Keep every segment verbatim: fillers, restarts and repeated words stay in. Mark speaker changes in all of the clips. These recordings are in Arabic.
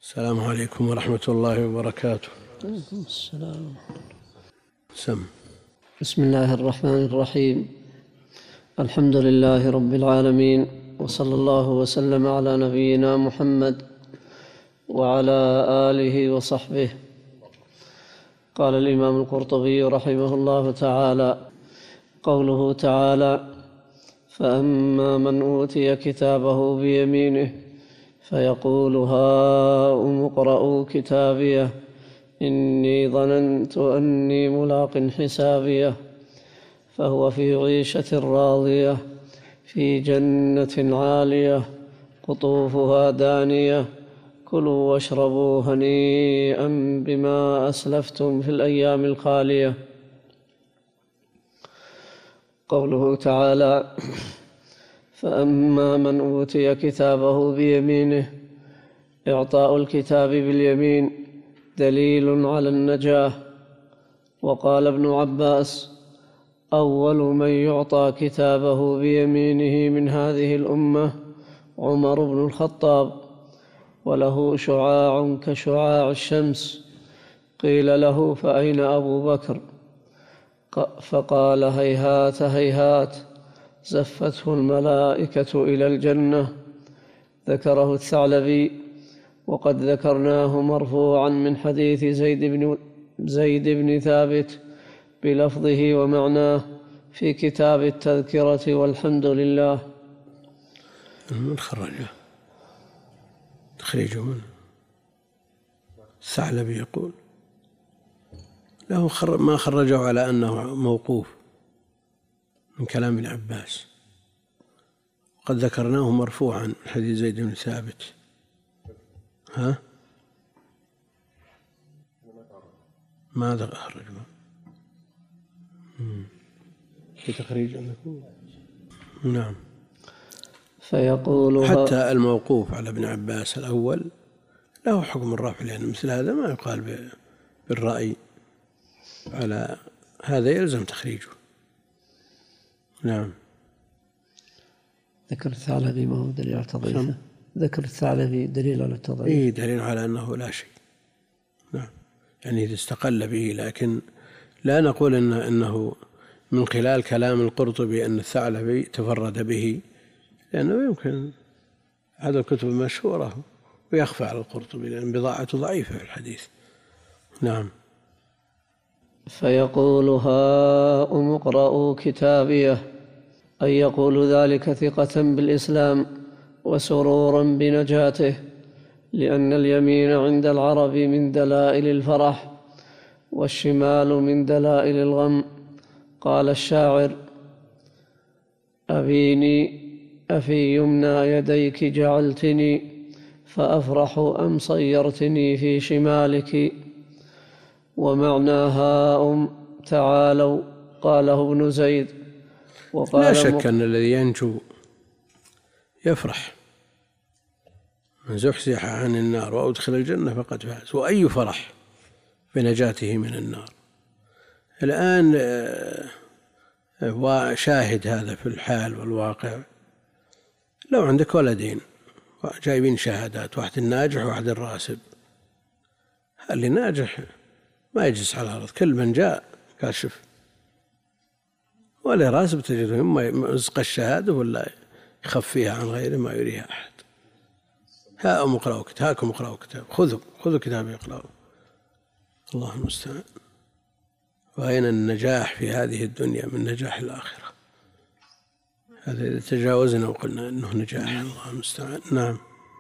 Speaker 1: السلام عليكم ورحمة الله وبركاته.
Speaker 2: السلام.
Speaker 1: سم.
Speaker 2: بسم الله الرحمن الرحيم. الحمد لله رب العالمين، وصلى الله وسلم على نبينا محمد وعلى آله وصحبه. قال الإمام القرطبي رحمه الله تعالى: قوله تعالى: فأما من أوتي كتابه بيمينه فيقول هاؤم اقرءوا كتابيه إني ظننت أني ملاق حسابيه فهو في عيشة راضية في جنة عالية قطوفها دانية كلوا واشربوا هنيئا بما أسلفتم في الأيام الخالية. قوله تعالى: فأما من أوتي كتابه بيمينه، إعطاء الكتاب باليمين دليل على النجاة. وقال ابن عباس: أول من يعطى كتابه بيمينه من هذه الأمة عمر بن الخطاب، وله شعاع كشعاع الشمس. قيل له: فأين أبو بكر؟ فقال: هيهات هيهات زفته الملائكة إلى الجنة. ذكره الثعلبي، وقد ذكرناه مرفوعا من حديث زيد بن, زيد بن ثابت بلفظه ومعناه في كتاب التذكرة، والحمد لله.
Speaker 1: من خرجه؟ تخريجه من الثعلبي يقول له ما خرجه على أنه موقوف من كلام ابن عباس، قد ذكرناه مرفوعا من حديث زيد بن ثابت. ها؟ ماذا أخرج؟ في تخريج عندكم؟ نعم.
Speaker 2: فيقول
Speaker 1: حتى الموقوف على ابن عباس الأول له حكم الرفع، لأن مثل هذا ما يقال بالرأي، على هذا يلزم تخريجه. نعم.
Speaker 2: ذكر الثعلبي ما هو دليل على التضعيف؟ ذكر الثعلبي دليل على التضعيف؟
Speaker 1: إيه، دليل على أنه لا شيء. نعم، يعني إذا استقل به، لكن لا نقول إن إنه من خلال كلام القرطبي أن الثعلبي تفرد به، لأنه يمكن هذا الكتب مشهورة ويخفى على القرطبي لأن بضاعته ضعيفة في الحديث. نعم.
Speaker 2: فيقول هاؤم اقرءوا كتابيه، أي يقول ذلك ثقة بالإسلام وسرورا بنجاته، لأن اليمين عند العرب من دلائل الفرح، والشمال من دلائل الغم. قال الشاعر: أبيني أفي يمنى يديك جعلتني فأفرح أم صيرتني في شمالك. ومعنى هاؤم تعالوا قاله ابن زيد.
Speaker 1: وقال لا شك أن الذي ينجو يفرح، من زحزح عن النار وأدخل الجنة فقد فاز. وأي فرح بنجاته من النار. الآن وشاهد هذا في الحال والواقع. لو عندك ولدين جايبين شهادات، واحد الناجح وواحد الراسب، اللي ناجح ما يجلس على الأرض، كل من جاء قال شوف، ولا راسب تجده إما يزق الشهادة ولا يخفيها عن غيره ما يريها أحد. هاكم اقرأوا كتاب، هاكم اقرأوا كتاب، خذوا خذوا كتابي اقرأوا. الله المستعان. وأين النجاح في هذه الدنيا من نجاح الآخرة؟ هذا إذا تجاوزنا وقلنا أنه نجاح. الله المستعان. نعم.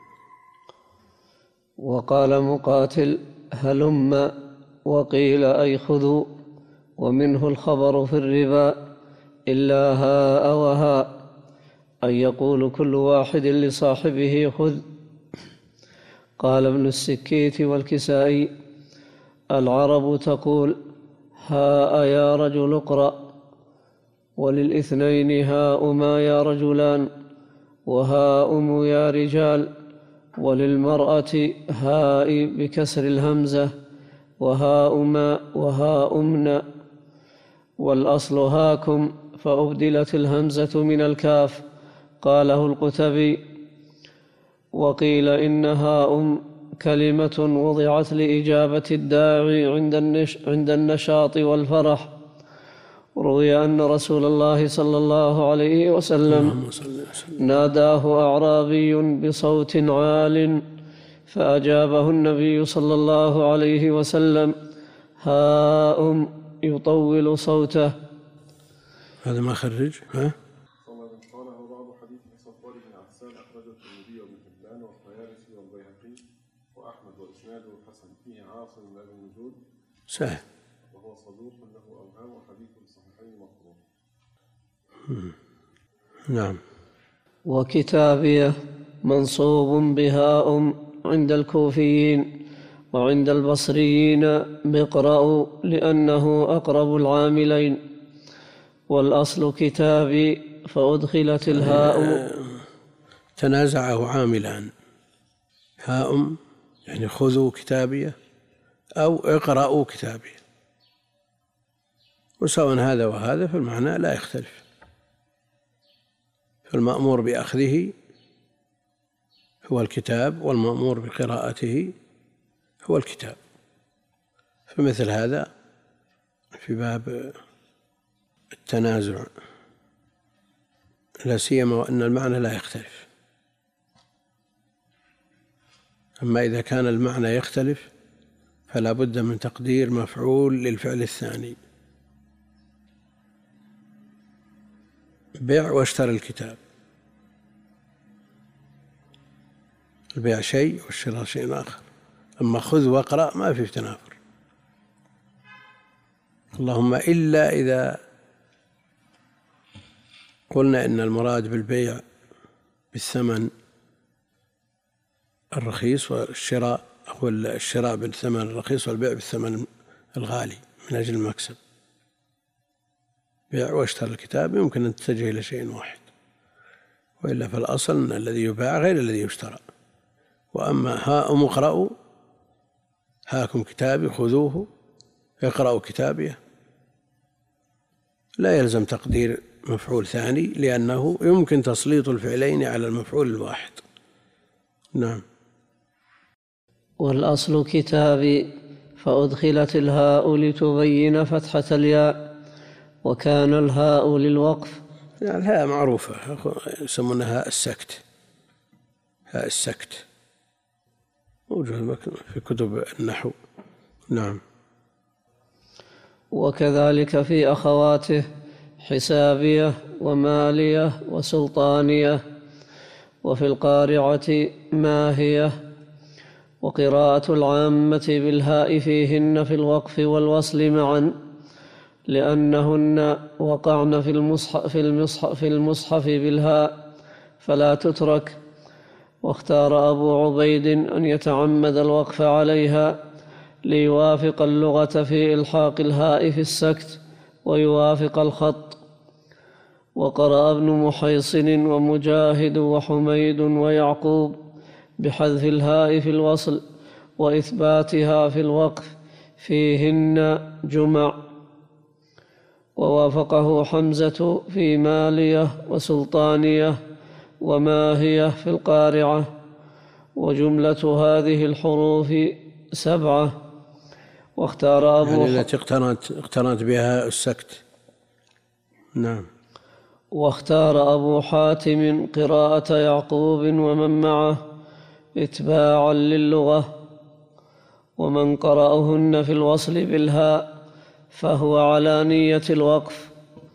Speaker 2: وقال مقاتل: هلم، وقيل أي خذوا، ومنه الخبر في الربا إلا هاء وهاء، أن يقول كل واحد لصاحبه خذ. قال ابن السكيت والكسائي: العرب تقول هاء يا رجل اقرأ، وللاثنين هاؤما يا رجلان، وهاؤم يا رجال، وللمرأة هاء بكسر الهمزة، وهاؤما وهاؤمن، والأصل هاكم فأبدلت الهمزة من الكاف. قاله القتبي. وقيل إن هاؤم
Speaker 3: كلمة وضعت لإجابة الداعي عند النشاط والفرح. روي أن رسول الله صلى الله عليه وسلم ناداه أعرابي بصوت عال فأجابه النبي صلى الله عليه وسلم: هاؤم، يطول صوته.
Speaker 1: هذا ما خرج ها؟
Speaker 4: قاله بعض حديث صفوان بن عسال أخرجه الترمذي وابن حبان والطيالسي والبيهقي وأحمد وإسناده حسن فيه عاصم بن أبي النجود
Speaker 1: سهل
Speaker 4: وهو صدوق له أوهام وحديث الصحيحين مطروح.
Speaker 1: نعم.
Speaker 3: وكتابية منصوب بهاء عند الكوفيين، وعند البصريين بقرأوا لأنه أقرب العاملين. والأصل كتابي فأدخلت الهاء.
Speaker 1: تنازعه عاملان: هاء يعني خذوا كتابية أو اقرأوا كتابية، وسواء هذا وهذا فالمعنى لا يختلف. فالمأمور بأخذه هو الكتاب، والمأمور بقراءته هو الكتاب. فمثل هذا في باب التنازع، لا سيما وأن المعنى لا يختلف. أما إذا كان المعنى يختلف فلا بد من تقدير مفعول للفعل الثاني. بيع واشترى الكتاب، البيع شيء والشراء شيء آخر. أما خذ واقرأ ما في تنافر، اللهم إلا إذا قلنا إن المراد بالبيع بالثمن الرخيص والشراء أو الشراء بالثمن الرخيص والبيع بالثمن الغالي من أجل المكسب. بيع واشترى الكتاب يمكن أن تتجه إلى شيء واحد، وإلا فالأصل أن الذي يباع غير الذي يشترى. وأما هاؤم اقرأوا، هاكم كتابي خذوه، اقرأوا كتابيه، لا يلزم تقدير مفعول ثاني، لأنه يمكن تسليط الفعلين على المفعول الواحد. نعم.
Speaker 3: والأصل كتابي فأدخلت الهاء لتبين فتحة الياء، وكان الهاء للوقف.
Speaker 1: يعني الهاء معروفة، يسمونها هاء السكت، هاء السكت موجود في كتب النحو. نعم.
Speaker 3: وكذلك في أخواته حسابية ومالية وسلطانية. وفي القارعة ماهية. وقراءة العامة بالهاء فيهن في الوقف والوصل معا، لأنهن وقعن في المصحف, في المصحف, في المصحف بالهاء فلا تترك. واختار أبو عبيد أن يتعمد الوقف عليها ليوافق اللغة في إلحاق الهاء في السكت ويوافق الخط. وقرأ ابن محيصن ومجاهد وحميد ويعقوب بحذف الهاء في الوصل وإثباتها في الوقف فيهن جمع. ووافقه حمزة في مالية وسلطانية وماهية في القارعة. وجملة هذه الحروف سبعة. واختار أبو
Speaker 1: يعني التي اقترنت اقترنت بها السكت. نعم.
Speaker 3: واختار أبو حاتم قراءة يعقوب ومن معه اتباعا للغة. ومن قرأهن في الوصل بالهاء فهو على نية الوقف.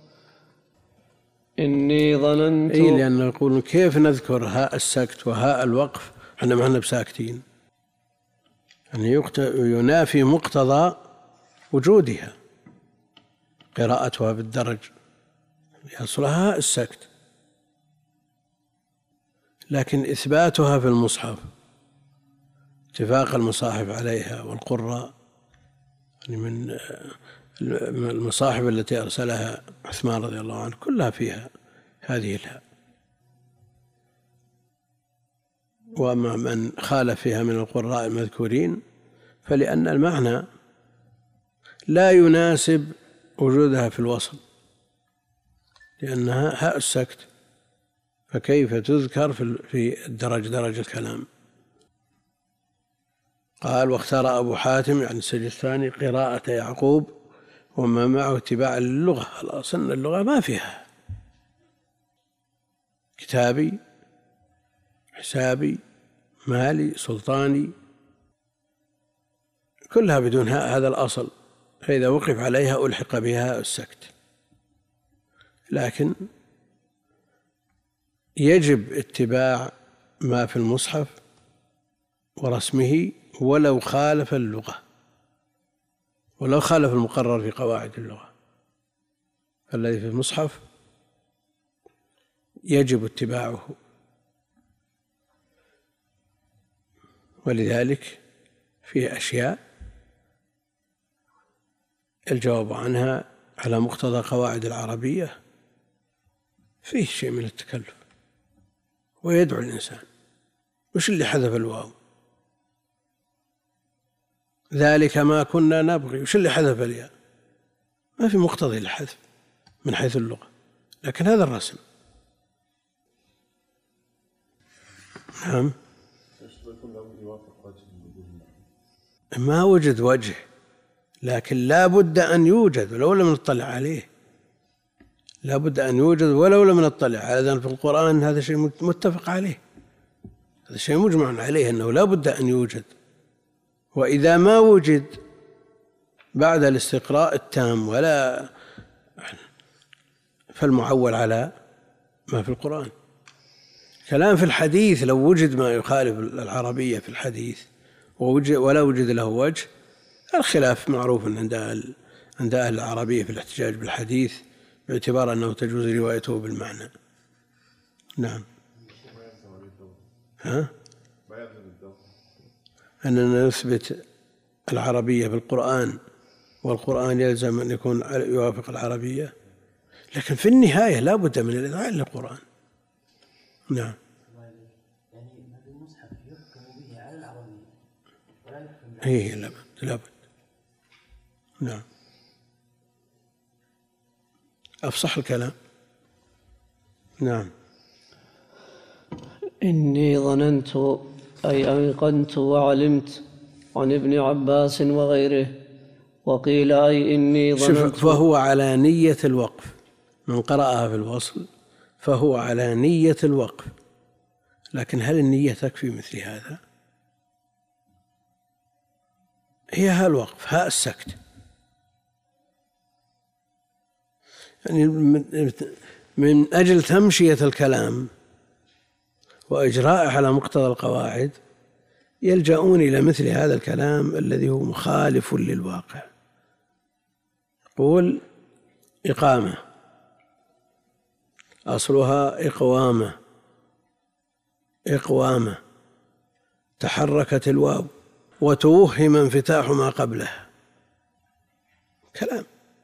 Speaker 3: إني ظننت.
Speaker 1: إيه، لأنه يقولون كيف نذكر هاء السكت وهاء الوقف احنا ما احنا بساكتين، يعني ينافي مقتضى وجودها قراءتها بالدرج، يصلها هاء السكت، لكن إثباتها في المصحف اتفاق المصاحف عليها والقراء، يعني من المصاحف التي أرسلها عثمان رضي الله عنه كلها فيها هذه الهاء. وأما من خالف فيها من القراء المذكورين فلأن المعنى لا يناسب وجودها في الوصل، لأنها هاء السكت، فكيف تذكر في الدرج درج الكلام؟ قال واختار أبو حاتم يعني السجستاني قراءة يعقوب وما معه اتباعا للغة. الأصل اللغة ما فيها كتابي حسابي مالي سلطاني كلها بدون هذا الأصل، فإذا وقف عليها ألحق بها السكت. لكن يجب اتباع ما في المصحف ورسمه ولو خالف اللغة، ولو خالف المقرر في قواعد اللغة، فالذي في المصحف يجب اتباعه. ولذلك فيه أشياء الجواب عنها على مقتضى قواعد العربية فيه شيء من التكلف، ويدعو الإنسان. وش اللي حذف الواو؟ ذلك ما كنا نبغي. وش اللي حذف الياء؟ ما في مقتضي الحذف من حيث اللغة، لكن هذا الرسم. نعم. ما وجد وجه، لكن لا بد أن يوجد ولو لم نطلع عليه، لا بد أن يوجد ولو لم نطلع على. في القرآن هذا شيء متفق عليه، هذا شيء مجمع عليه أنه لا بد أن يوجد. وإذا ما وجد بعد الاستقراء التام ولا فالمعول على ما في القرآن. كلام في الحديث لو وجد ما يخالف العربية في الحديث ولا وجد له وجه، الخلاف معروف عند أهل عند أهل العربية في الاحتجاج بالحديث باعتبار أنه تجوز روايته بالمعنى. نعم. ها؟ أننا نثبت العربية بالقرآن والقرآن يلزم أن يكون يوافق العربية، لكن في النهاية لا بد من الإذعان للقرآن. نعم. إيه لا بد لا بد. نعم. أفصح الكلام. نعم.
Speaker 3: إني ظننت أي أيقنت وعلمت عن ابن عباس وغيره. وقيل أي إني ظننت.
Speaker 1: فهو على نية الوقف، من قرأها في الوصل فهو على نية الوقف، لكن هل النية تكفي مثل هذا؟ هي ها الوقف ها السكت، يعني من أجل تمشية الكلام وإجراءه على مقتضى القواعد يلجؤون إلى مثل هذا الكلام الذي هو مخالف للواقع. يقول إقامة أصلها إقوامة، إقوامة تحركت الواو وتوهم انفتاح ما قبلها. كلام،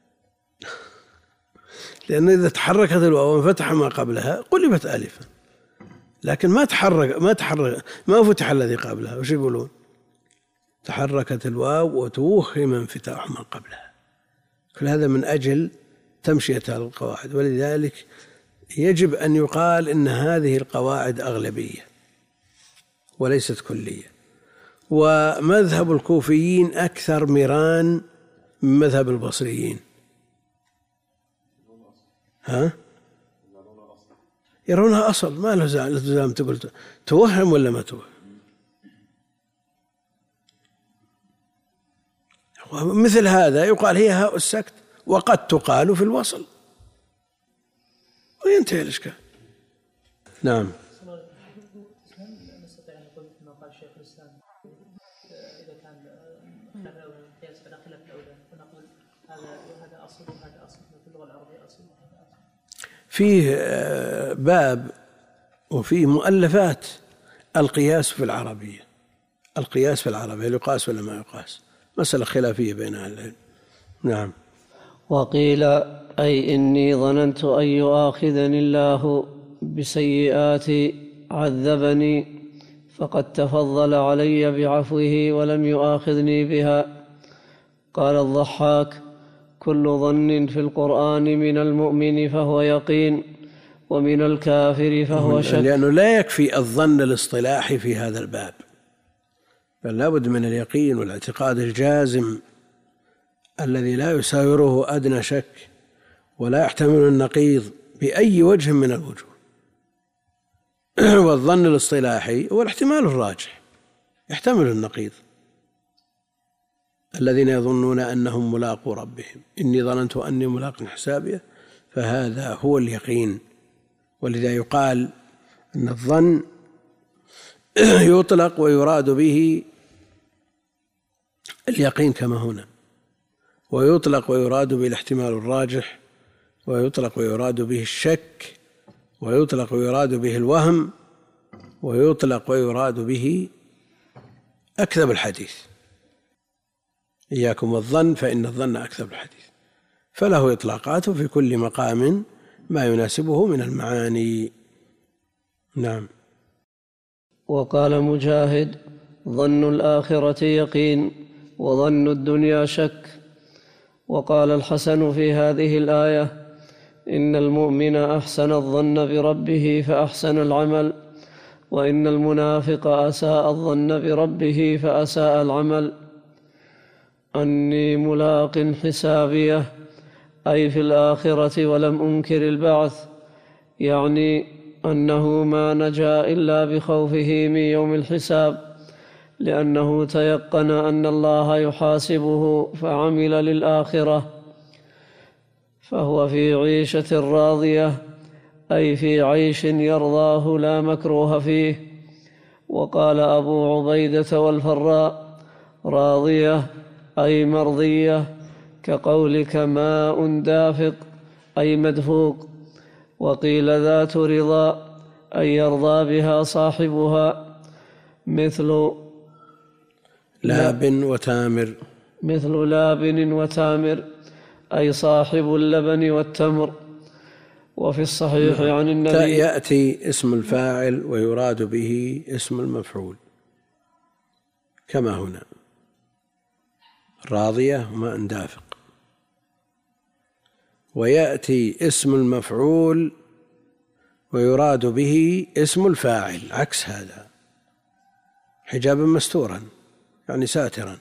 Speaker 1: لأن إذا تحركت الواو وانفتح ما قبلها قلبت ألفا، لكن ما تحرك ما تحرك ما فتح الذي قبلها. وش يقولون؟ تحركت الواو وتوهم انفتاح ما قبلها. كل هذا من أجل تمشية القواعد، ولذلك يجب أن يقال إن هذه القواعد أغلبية وليست كلية. ومذهب الكوفيين أكثر مران من مذهب البصريين. ها؟ يرونها أصل، ما له التزام تقول توهم ولا ما توهم. مثل هذا يقال هي هاء السكت، وقد تقال في الوصل وينتهي الإشكال. نعم.
Speaker 5: نستطيع أن نقول كما قال شيخ الإسلام إذا كان خلاف الأولى القياس على خلاف الأولى فنقول هذا وهذا أصل وهذا أصل، في اللغة العربية أصل وهذا أصل.
Speaker 1: فيه باب وفيه مؤلفات القياس في العربية، القياس في العربية يقاس ولا ما يقاس، مسألة خلافية بين أهل العلم. نعم.
Speaker 3: وقيل أي إني ظننت أن يؤاخذني الله بسيئاتي عذبني فقد تفضل علي بعفوه ولم يؤاخذني بها. قال الضحاك كل ظن في القرآن من المؤمن فهو يقين ومن الكافر فهو شك.
Speaker 1: لأنه لا يكفي الظن الاصطلاحي في هذا الباب، بل لا بد من اليقين والاعتقاد الجازم الذي لا يساوره أدنى شك ولا يحتمل النقيض بأي وجه من الوجوه. والظن الاصطلاحي هو الاحتمال الراجح يحتمل النقيض. الذين يظنون أنهم ملاقو ربهم إني ظننت أني ملاق حسابيه، فهذا هو اليقين. ولذا يقال أن الظن يطلق ويراد به اليقين كما هنا، ويطلق ويراد به الاحتمال الراجح، ويطلق ويراد به الشك، ويطلق ويراد به الوهم، ويطلق ويراد به أكذب الحديث. إياكم والظن فإن الظن أكذب الحديث، فله إطلاقات في كل مقام ما يناسبه من المعاني. نعم.
Speaker 3: وقال مجاهد: ظن الآخرة يقين وظن الدنيا شك. وقال الحسن في هذه الآية: إن المؤمن أحسن الظن بربه فأحسن العمل، وإن المنافق أساء الظن بربه فأساء العمل. أني ملاق حسابيه، أي في الآخرة ولم أنكر البعث، يعني أنه ما نجا إلا بخوفه من يوم الحساب، لأنه تيقن أن الله يحاسبه فعمل للآخرة، فهو في عيشة راضية، أي في عيش يرضاه لا مكروه فيه. وقال أبو عبيدة والفراء: راضية أي مرضية، كقولك ماء دافق أي مدفوق. وقيل ذات رضا أي يرضى بها صاحبها، مثل
Speaker 1: لاب وتامر
Speaker 3: مثل لابن وتامر أي صاحب اللبن والتمر. وفي الصحيح عن النبي
Speaker 1: يأتي اسم الفاعل ويراد به اسم المفعول كما هنا: راضية وماء دافق. ويأتي اسم المفعول ويراد به اسم الفاعل عكس هذا: حجابا مستورا يعني ساترا.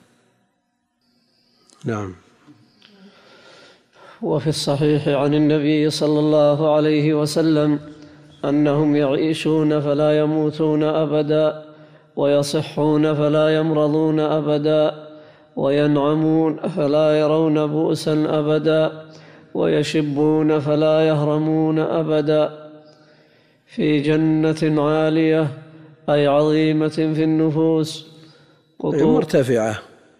Speaker 1: نعم.
Speaker 3: وفي الصحيح عن النبي صلى الله عليه وسلم أنهم يعيشون فلا يموتون أبدا، ويصحون فلا يمرضون أبدا، وينعمون فلا يرون بؤسا أبدا، ويشبون فلا يهرمون أبدا، في جنة عالية أي عظيمة في النفوس،
Speaker 1: مرتفعة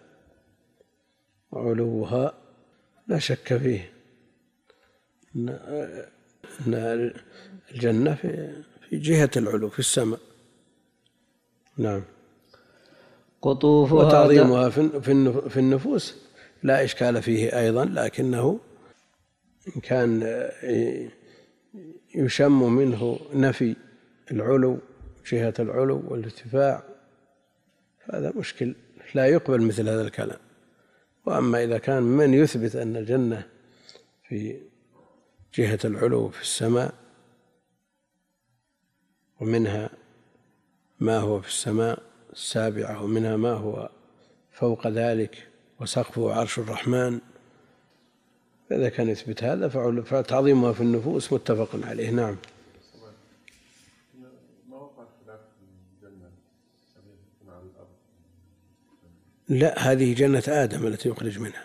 Speaker 1: علوها لا شك فيه، أن الجنة في جهة العلو في السماء. نعم.
Speaker 3: قطوفها
Speaker 1: وتعظيمها في النفوس لا إشكال فيه أيضا، لكنه إن كان يشم منه نفي العلو جهة العلو والارتفاع هذا مشكل، لا يقبل مثل هذا الكلام. وأما إذا كان من يثبت أن الجنة في جهة العلو في السماء، ومنها ما هو في السماء السابعة ومنها ما هو فوق ذلك وسقفه عرش الرحمن، فإذا كان يثبت هذا فتعظيمها في النفوس متفق عليه. نعم. لا، هذه جنة آدم التي يخرج منها.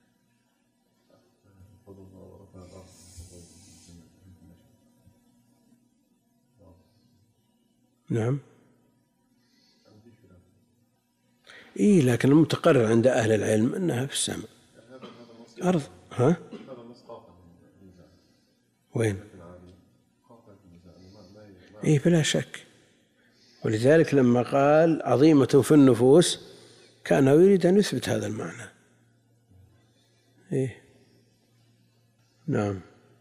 Speaker 1: نعم. إيه، لكن المتقرر عند أهل العلم أنها في السماء. أرض ها؟ وين؟ إيه بلا شك. ولذلك لما قال عظيمة في النفوس كان يريد أن يثبت هذا المعنى. إيه. نعم.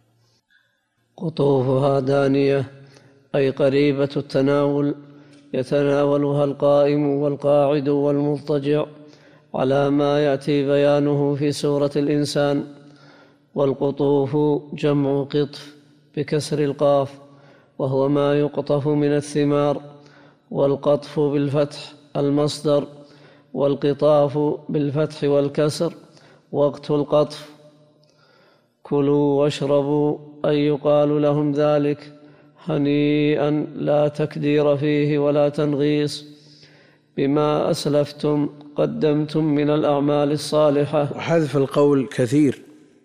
Speaker 3: قطوفها دانية أي قريبة التناول، يتناولها القائم والقاعد والمضطجع على ما يأتي بيانه في سورة الإنسان. والقطوف جمع قطف بكسر القاف، وهو ما يقطف من الثمار، والقطف بالفتح المصدر والقطاف بالفتح والكسر وقت القطف. كلوا واشربوا أي يقال لهم ذلك هنيئا لا تكدير فيه ولا تنغيص بما أسلفتم قدمتم من الأعمال الصالحة.
Speaker 1: وحذف القول كثير،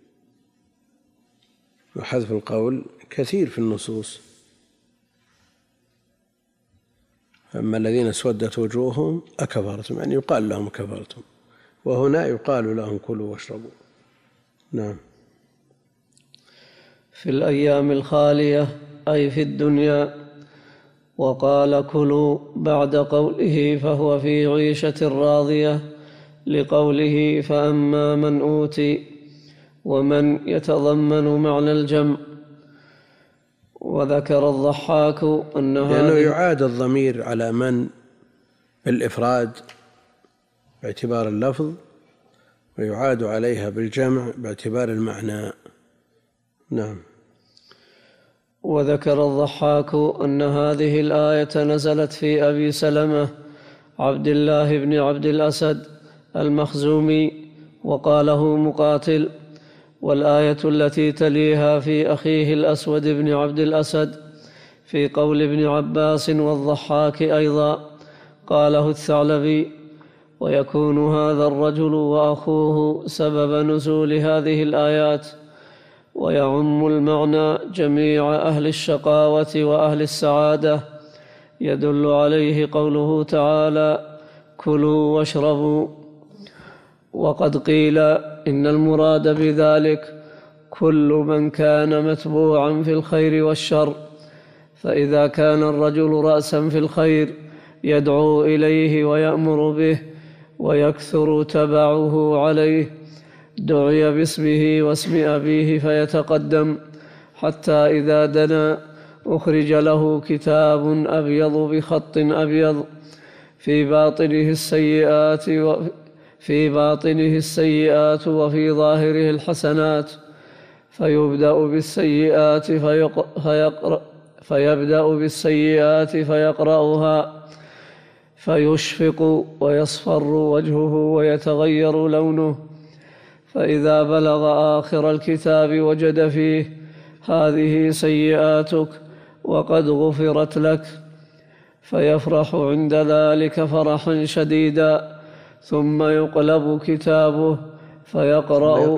Speaker 1: وحذف القول كثير في النصوص. أما الذين اسودت وجوههم أكفرتم، يعني يقال لهم كفرتم، وهنا يقال لهم كلوا واشربوا. نعم.
Speaker 3: في الأيام الخالية أي في الدنيا. وقال كلوا بعد قوله فهو في عيشة راضية لقوله فأما من أوتي، ومن يتضمن معنى الجمع. وذكر الضحاك أن
Speaker 1: لأنه يعاد الضمير على من بالإفراد باعتبار اللفظ، ويعاد عليها بالجمع باعتبار المعنى. نعم.
Speaker 3: وذكر الضحاك أن هذه الآية نزلت في أبي سلمة عبد الله بن عبد الأسد المخزومي، وقاله مقاتل. والآية التي تليها في أخيه الأسود بن عبد الأسد في قول ابن عباس والضحاك أيضا، قاله الثعلبي. ويكون هذا الرجل وأخوه سبب نزول هذه الآيات، ويعم المعنى جميع أهل الشقاوة وأهل السعادة. يدل عليه قوله تعالى كلوا واشربوا. وقد قيل إن المراد بذلك كل من كان متبوعا في الخير والشر، فإذا كان الرجل رأسا في الخير يدعو إليه ويأمر به ويكثر تبعه عليه، دعي باسمه واسم أبيه فيتقدم، حتى إذا دنا أخرج له كتاب أبيض بخط أبيض في باطنه السيئات في باطنه السيئات وفي ظاهره الحسنات، فيبدأ بالسيئات فيقرأ فيبدأ بالسيئات فيقرأها فيشفق ويصفر وجهه ويتغير لونه، فإذا بلغ آخر الكتاب وجد فيه هذه سيئاتك وقد غفرت لك، فيفرح عند ذلك فرحا شديدا، ثم يقلب كتابه فيقرأ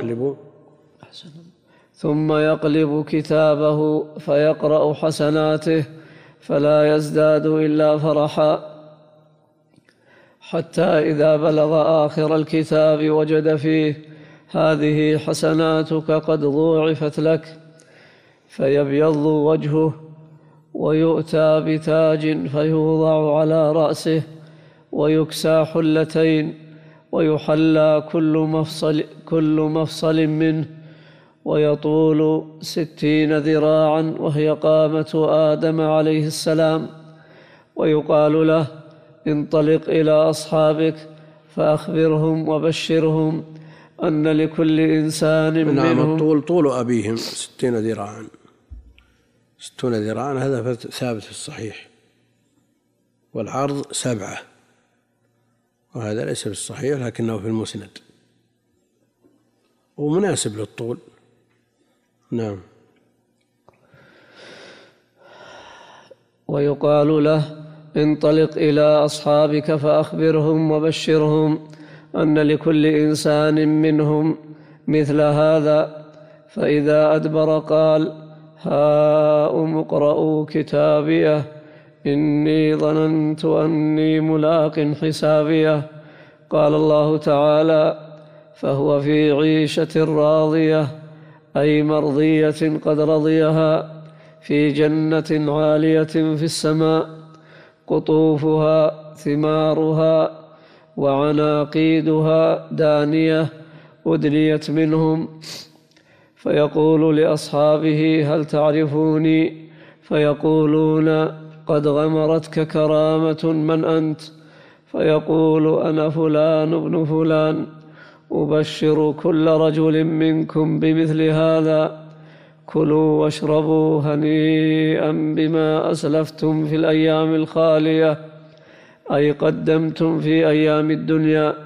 Speaker 3: ثم يقلب كتابه فيقرأ حسناته فلا يزداد إلا فرحا، حتى إذا بلغ آخر الكتاب وجد فيه هذه حسناتك قد ضوعفت لك، فيبيض وجهه ويؤتى بتاج فيوضع على رأسه ويكسى حلتين ويحلى كل مفصل, كل مفصل منه، ويطول ستين ذراعا وهي قامة آدم عليه السلام، ويقال له انطلق إلى أصحابك فأخبرهم وبشرهم أن لكل إنسان منهم.
Speaker 1: نعم. الطول طول أبيهم ستين ذراعا، ستون ذراعا هذا ثابت في الصحيح، والعرض سبعة، وهذا ليس في الصحيح لكنه في المسند ومناسب للطول. نعم.
Speaker 3: ويقال له انطلق إلى أصحابك فأخبرهم وبشرهم أن لكل إنسان منهم مثل هذا، فإذا أدبر قال هاؤم اقرءوا كتابيه إني ظننت أني ملاق حسابيه. قال الله تعالى فهو في عيشة راضية أي مرضية قد رضيها، في جنة عالية في السماء قطوفها ثمارها وعناقيدها دانية أدنيت منهم، فيقول لأصحابه هل تعرفوني؟ فيقولون قد غمرتك كرامة من أنت؟ فيقول أنا فلان ابن فلان، أبشر كل رجل منكم بمثل هذا، كلوا واشربوا هنيئا بما أسلفتم في الأيام الخالية، أي قدمتم في أيام الدنيا.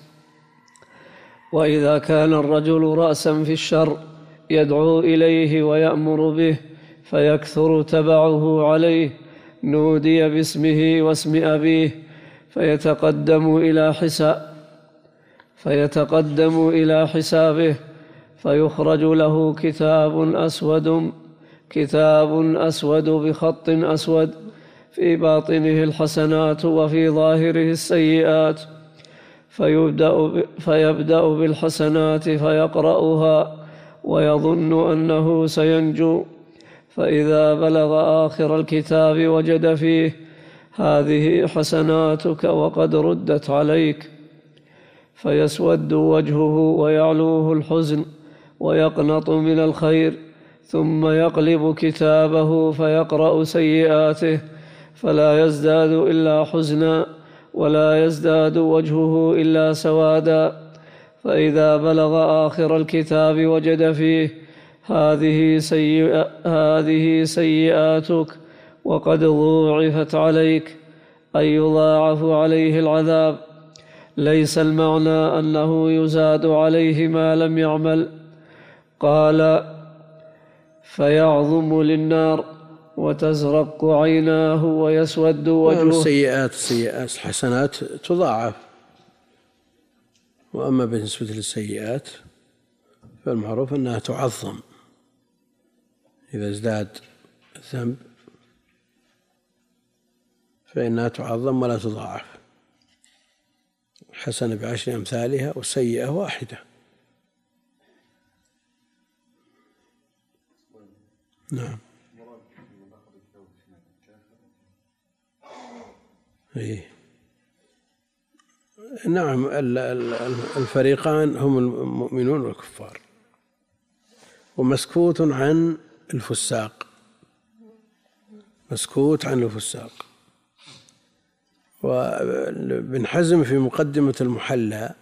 Speaker 3: وإذا كان الرجل رأسا في الشر يدعو إليه ويأمر به فيكثر تبعه عليه نودي باسمه واسم أبيه فيتقدم إلى حساب فيتقدم إلى حسابه فيخرج له كتاب أسود كتاب أسود بخط أسود في باطنه الحسنات وفي ظاهره السيئات، فيبدأ, فيبدأ بالحسنات فيقرأها ويظن أنه سينجو، فإذا بلغ آخر الكتاب وجد فيه هذه حسناتك وقد ردت عليك، فيسود وجهه ويعلوه الحزن ويقنط من الخير، ثم يقلب كتابه فيقرأ سيئاته فلا يزداد إلا حزنا ولا يزداد وجهه إلا سوادا، فإذا بلغ آخر الكتاب وجد فيه هذه, سيئ هذه سيئاتك وقد ضوعفت عليك، أي يضاعف عليه العذاب. ليس المعنى أنه يزاد عليه ما لم يعمل. قال: فيعظم للنار وتزرق عيناه ويسود وجهه.
Speaker 1: السيئات السيئات الحسنات تضاعف، وأما بالنسبة للسيئات فالمعروف أنها تعظم، إذا ازداد الذنب فإنها تعظم ولا تضاعف. الحسنة بعشر أمثالها والسيئة واحدة. نعم. إيه. نعم، الفريقان هم المؤمنون والكفار، ومسكوت عن الفساق، مسكوت عن الفساق. وابن حزم في مقدمة المحلى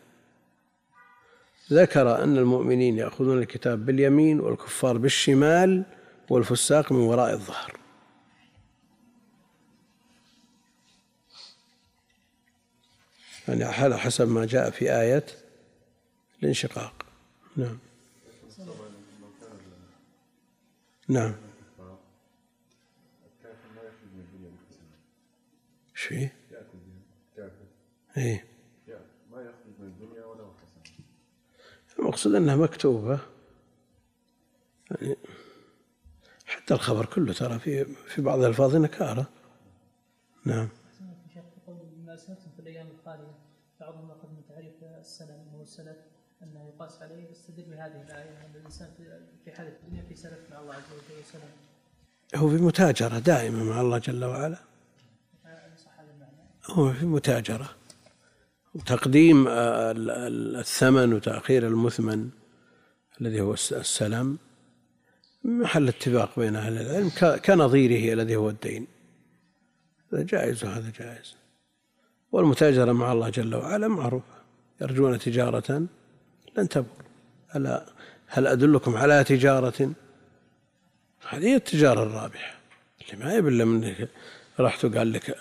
Speaker 1: ذكر أن المؤمنين يأخذون الكتاب باليمين والكفار بالشمال والفساق من وراء الظهر. يعني على حسب ما جاء في آية الانشقاق. نعم. نعم. شيء ايه
Speaker 4: ما يخرج من الدنيا ولا حسنة.
Speaker 1: المقصود أنها مكتوبة، يعني حتى الخبر كله ترى في في بعض الألفاظ نكارة. نعم.
Speaker 5: ما سمعتم في الأيام الخالية بعضهم أخذ من تعريف السلم وهو السلف أنه يقاس عليه يستدل بهذه الآية أن الإنسان في حالة الدنيا في سلف مع الله عز وجل وسلم.
Speaker 1: هو في متاجرة دائما مع الله جل وعلا. هو في متاجرة، تقديم الثمن وتأخير المثمن الذي هو السلم محل اتفاق بين أهل العلم كنظيره الذي هو الدين. هذا جائز وهذا جائز. والمتاجرة مع الله جل وعلا معروفة، يرجون تجارة لن تبور. ألا هل أدلكم على تجارة؟ هذه التجارة الرابحة اللي ما يبل منك رحت وقال لك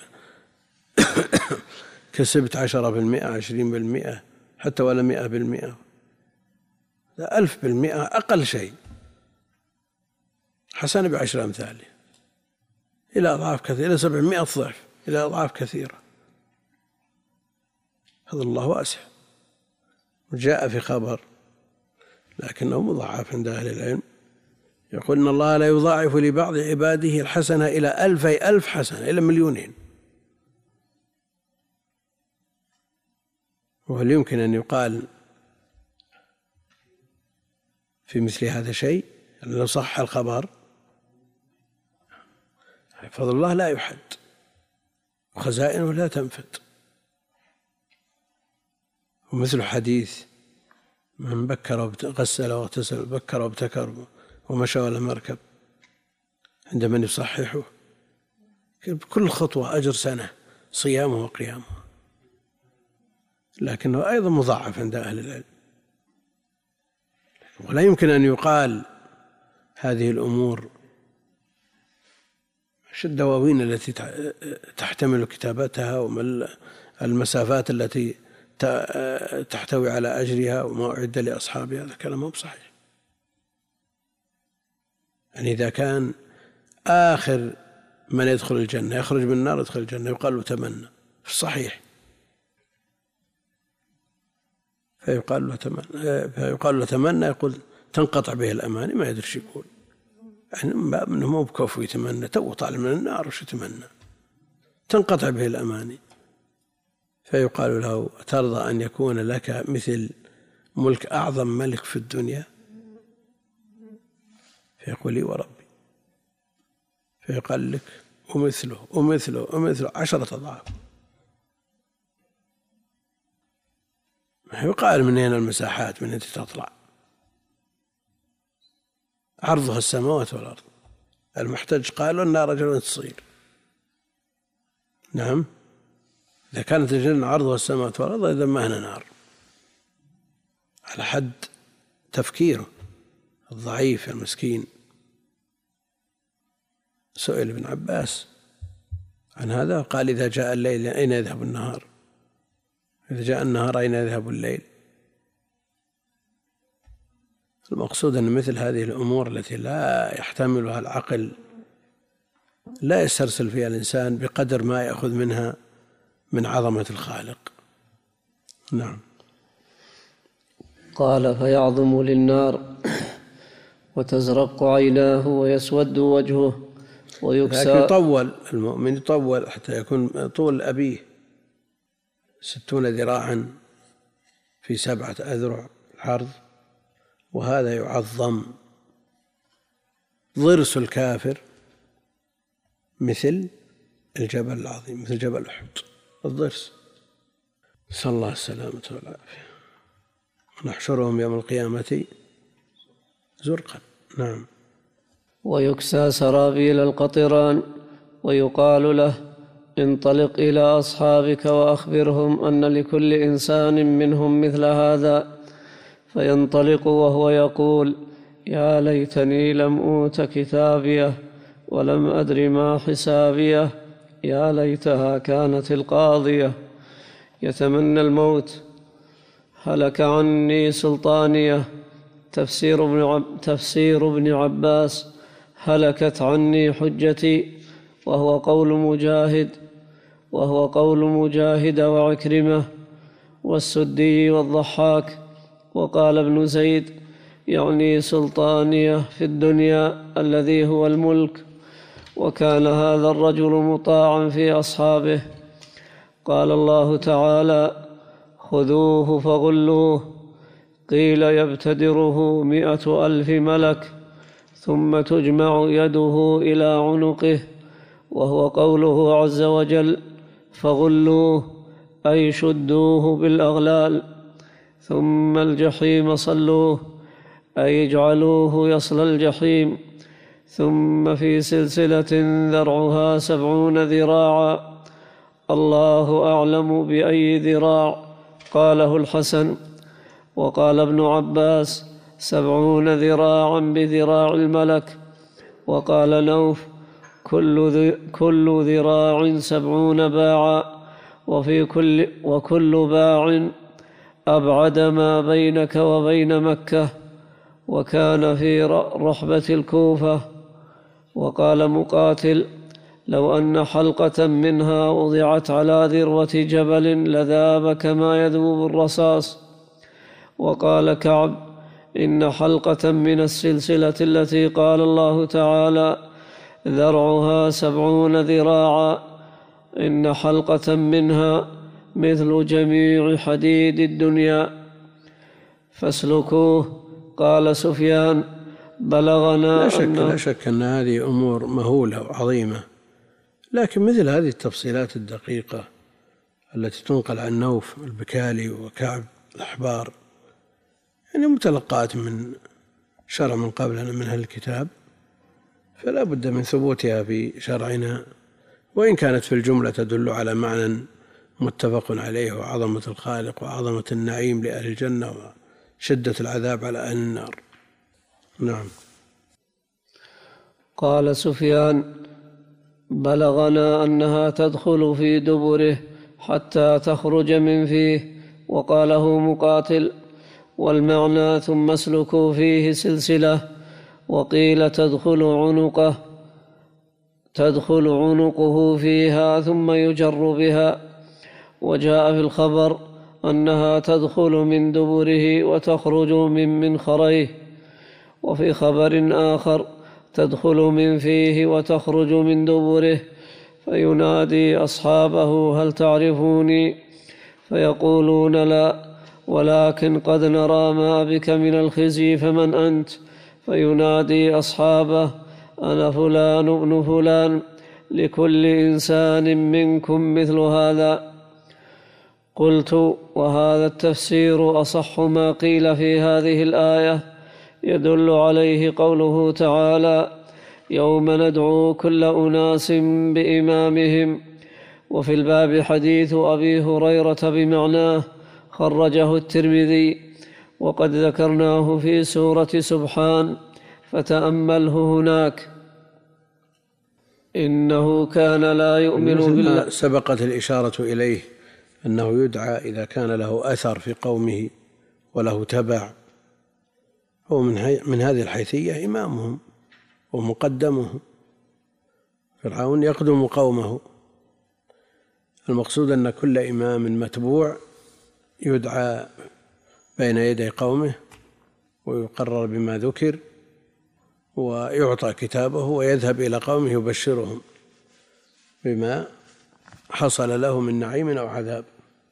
Speaker 1: كسبت عشرة بالمئة عشرين بالمئة حتى ولا مئة بالمئة، ألف بالمئة أقل شيء، حسنة بعشر أمثاله إلى أضعاف كثيرة، إلى سبعمائة ضعف، إلى أضعاف كثيرة. هذا الله واسع. وجاء في خبر لكنه مضاعف عند أهل العلم، يقول إن الله لا يضاعف لبعض عباده الحسنة إلى ألفي ألف حسنة، إلى مليونين. وهل يمكن أن يقال في مثل هذا شيء لو صح الخبر؟ فضل الله لا يحد وخزائنه لا تنفد. ومثل حديث من بكر وغسل واغتسل بكر وابتكر ومشى ولا مركب عند من يصححه بكل خطوة أجر سنة صيامه وقيامه، لكنه أيضا مضاعف عند أهل العلم. ولا يمكن أن يقال هذه الأمور الدواوين التي تحتمل كتابتها والمسافات التي تحتوي على أجرها وما أعد لأصحابها، هذا كلام مو بصحيح. يعني إذا كان آخر من يدخل الجنة يخرج من النار يدخل الجنة يقال له تمنى في الصحيح، فيقال له تمنى فيقال له تمنى يقول تنقطع به الأماني، ما يدري شو يقول، يعني منه مو بكفو يتمنى، تو طالع من النار وش يتمنى، تنقطع به الأماني. فيقال له ترضى أن يكون لك مثل ملك أعظم ملك في الدنيا؟ فيقول لي وربي. فيقال لك ومثله ومثله ومثله عشرة أضعاف. يقال من هنا المساحات من التي تطلع عرضها السماوات والأرض. المحتج قالوا أنها رجل تصير. نعم، إذا كانت الجنة عرضها السماوات والأرض إذا ما هنا نار، على حد تفكيره الضعيف المسكين. سئل ابن عباس عن هذا قال إذا جاء الليل أين يذهب النهار؟ إذا جاء النهار أين يذهب الليل؟ المقصود أن مثل هذه الأمور التي لا يحتملها العقل لا يسترسل فيها الإنسان بقدر ما يأخذ منها من عظمة الخالق. نعم.
Speaker 3: قال فيعظم للنار وتزرق عيناه ويسود وجهه ويكسى.
Speaker 1: لكن يطول المؤمن يطول حتى يكون طول أبيه ستون ذراعا في سبعة أذرع العرض، وهذا يعظم. ضرس الكافر مثل الجبل العظيم، مثل جبل أحد الضرس. نسأل الله السلامة والعافية. ونحشرهم يوم القيامة زرقا. نعم.
Speaker 3: ويكسى سرابيل القطران ويقال له انطلق إلى أصحابك وأخبرهم أن لكل إنسان منهم مثل هذا، فينطلق وهو يقول يا ليتني لم أوت كتابيه ولم أدر ما حسابيه، يا ليتها كانت القاضية. يتمنى الموت. هلك عني سلطانيه. تفسير ابن, عب تفسير ابن عباس هلكت عني حجتي، وهو قول مجاهد وهو قول مجاهد وعكرمة والسدي والضحاك. وقال ابن زيد يعني سلطانيه في الدنيا الذي هو الملك. وكان هذا الرجل مطاعا في أصحابه. قال الله تعالى خذوه فغلوه. قيل يبتدره مئة ألف ملك ثم تجمع يده إلى عنقه، وهو قوله عز وجل فغلوه أي شدوه بالأغلال. ثم الجحيم صلوه أي اجعلوه يصل الجحيم. ثم في سلسلة ذرعها سبعون ذراعا، الله أعلم بأي ذراع، قاله الحسن. وقال ابن عباس سبعون ذراعا بذراع الملك. وقال نوف كل, ذي كل ذراع سبعون باعا، وفي كل وكل باع أبعد ما بينك وبين مكة. وكان في رحبة الكوفة. وقال مقاتل لو أن حلقة منها وضعت على ذروة جبل لذاب كما يذوب الرصاص. وقال كعب إن حلقة من السلسلة التي قال الله تعالى ذرعها سبعون ذراعا إن حلقة منها مثل جميع حديد الدنيا فاسلكوه. قال سفيان بلغنا
Speaker 1: لا شك, لا شك أن هذه أمور مهولة وعظيمة، لكن مثل هذه التفصيلات الدقيقة التي تنقل عن نوف البكالي وكعب الأحبار يعني متلقات من شرع من قبلنا من أهل الكتاب، فلا بد من ثبوتها في شرعنا، وإن كانت في الجملة تدل على معنى متفق عليه وعظمة الخالق وعظمة النعيم لأهل الجنة وشدة العذاب على أهل النار. نعم.
Speaker 3: قال سفيان بلغنا أنها تدخل في دبره حتى تخرج من فيه. وقاله مقاتل: والمعنى ثم اسلكوا فيه سلسلة. وقيل تدخل عنقه تدخل عنقه فيها ثم يجر بها. وجاء في الخبر أنها تدخل من دبره وتخرج من منخريه. وفي خبر آخر تدخل من فيه وتخرج من دبره، فينادي أصحابه: هل تعرفوني؟ فيقولون: لا، ولكن قد نرى ما بك من الخزي، فمن أنت؟ فينادي أصحابه: أنا فلان ابن فلان، لكل إنسان منكم مثل هذا. قلت: وهذا التفسير أصح ما قيل في هذه الآية، يدل عليه قوله تعالى: يوم ندعو كل أناس بإمامهم. وفي الباب حديث أبي هريرة بمعناه، خرجه الترمذي، وقد ذكرناه في سورة سبحان، فتأمله هناك. إنه كان لا يؤمن بالله.
Speaker 1: سبقت الإشارة إليه أنه يدعى إذا كان له أثر في قومه وله تبع، هو من, من هذه الحيثية إمامهم ومقدمهم. فرعون يقدم قومه. المقصود أن كل إمام متبوع يدعى بين يدي قومه ويقرر بما ذكر ويعطى كتابه ويذهب إلى قومه يبشرهم بما حصل له من نعيم أو عذاب.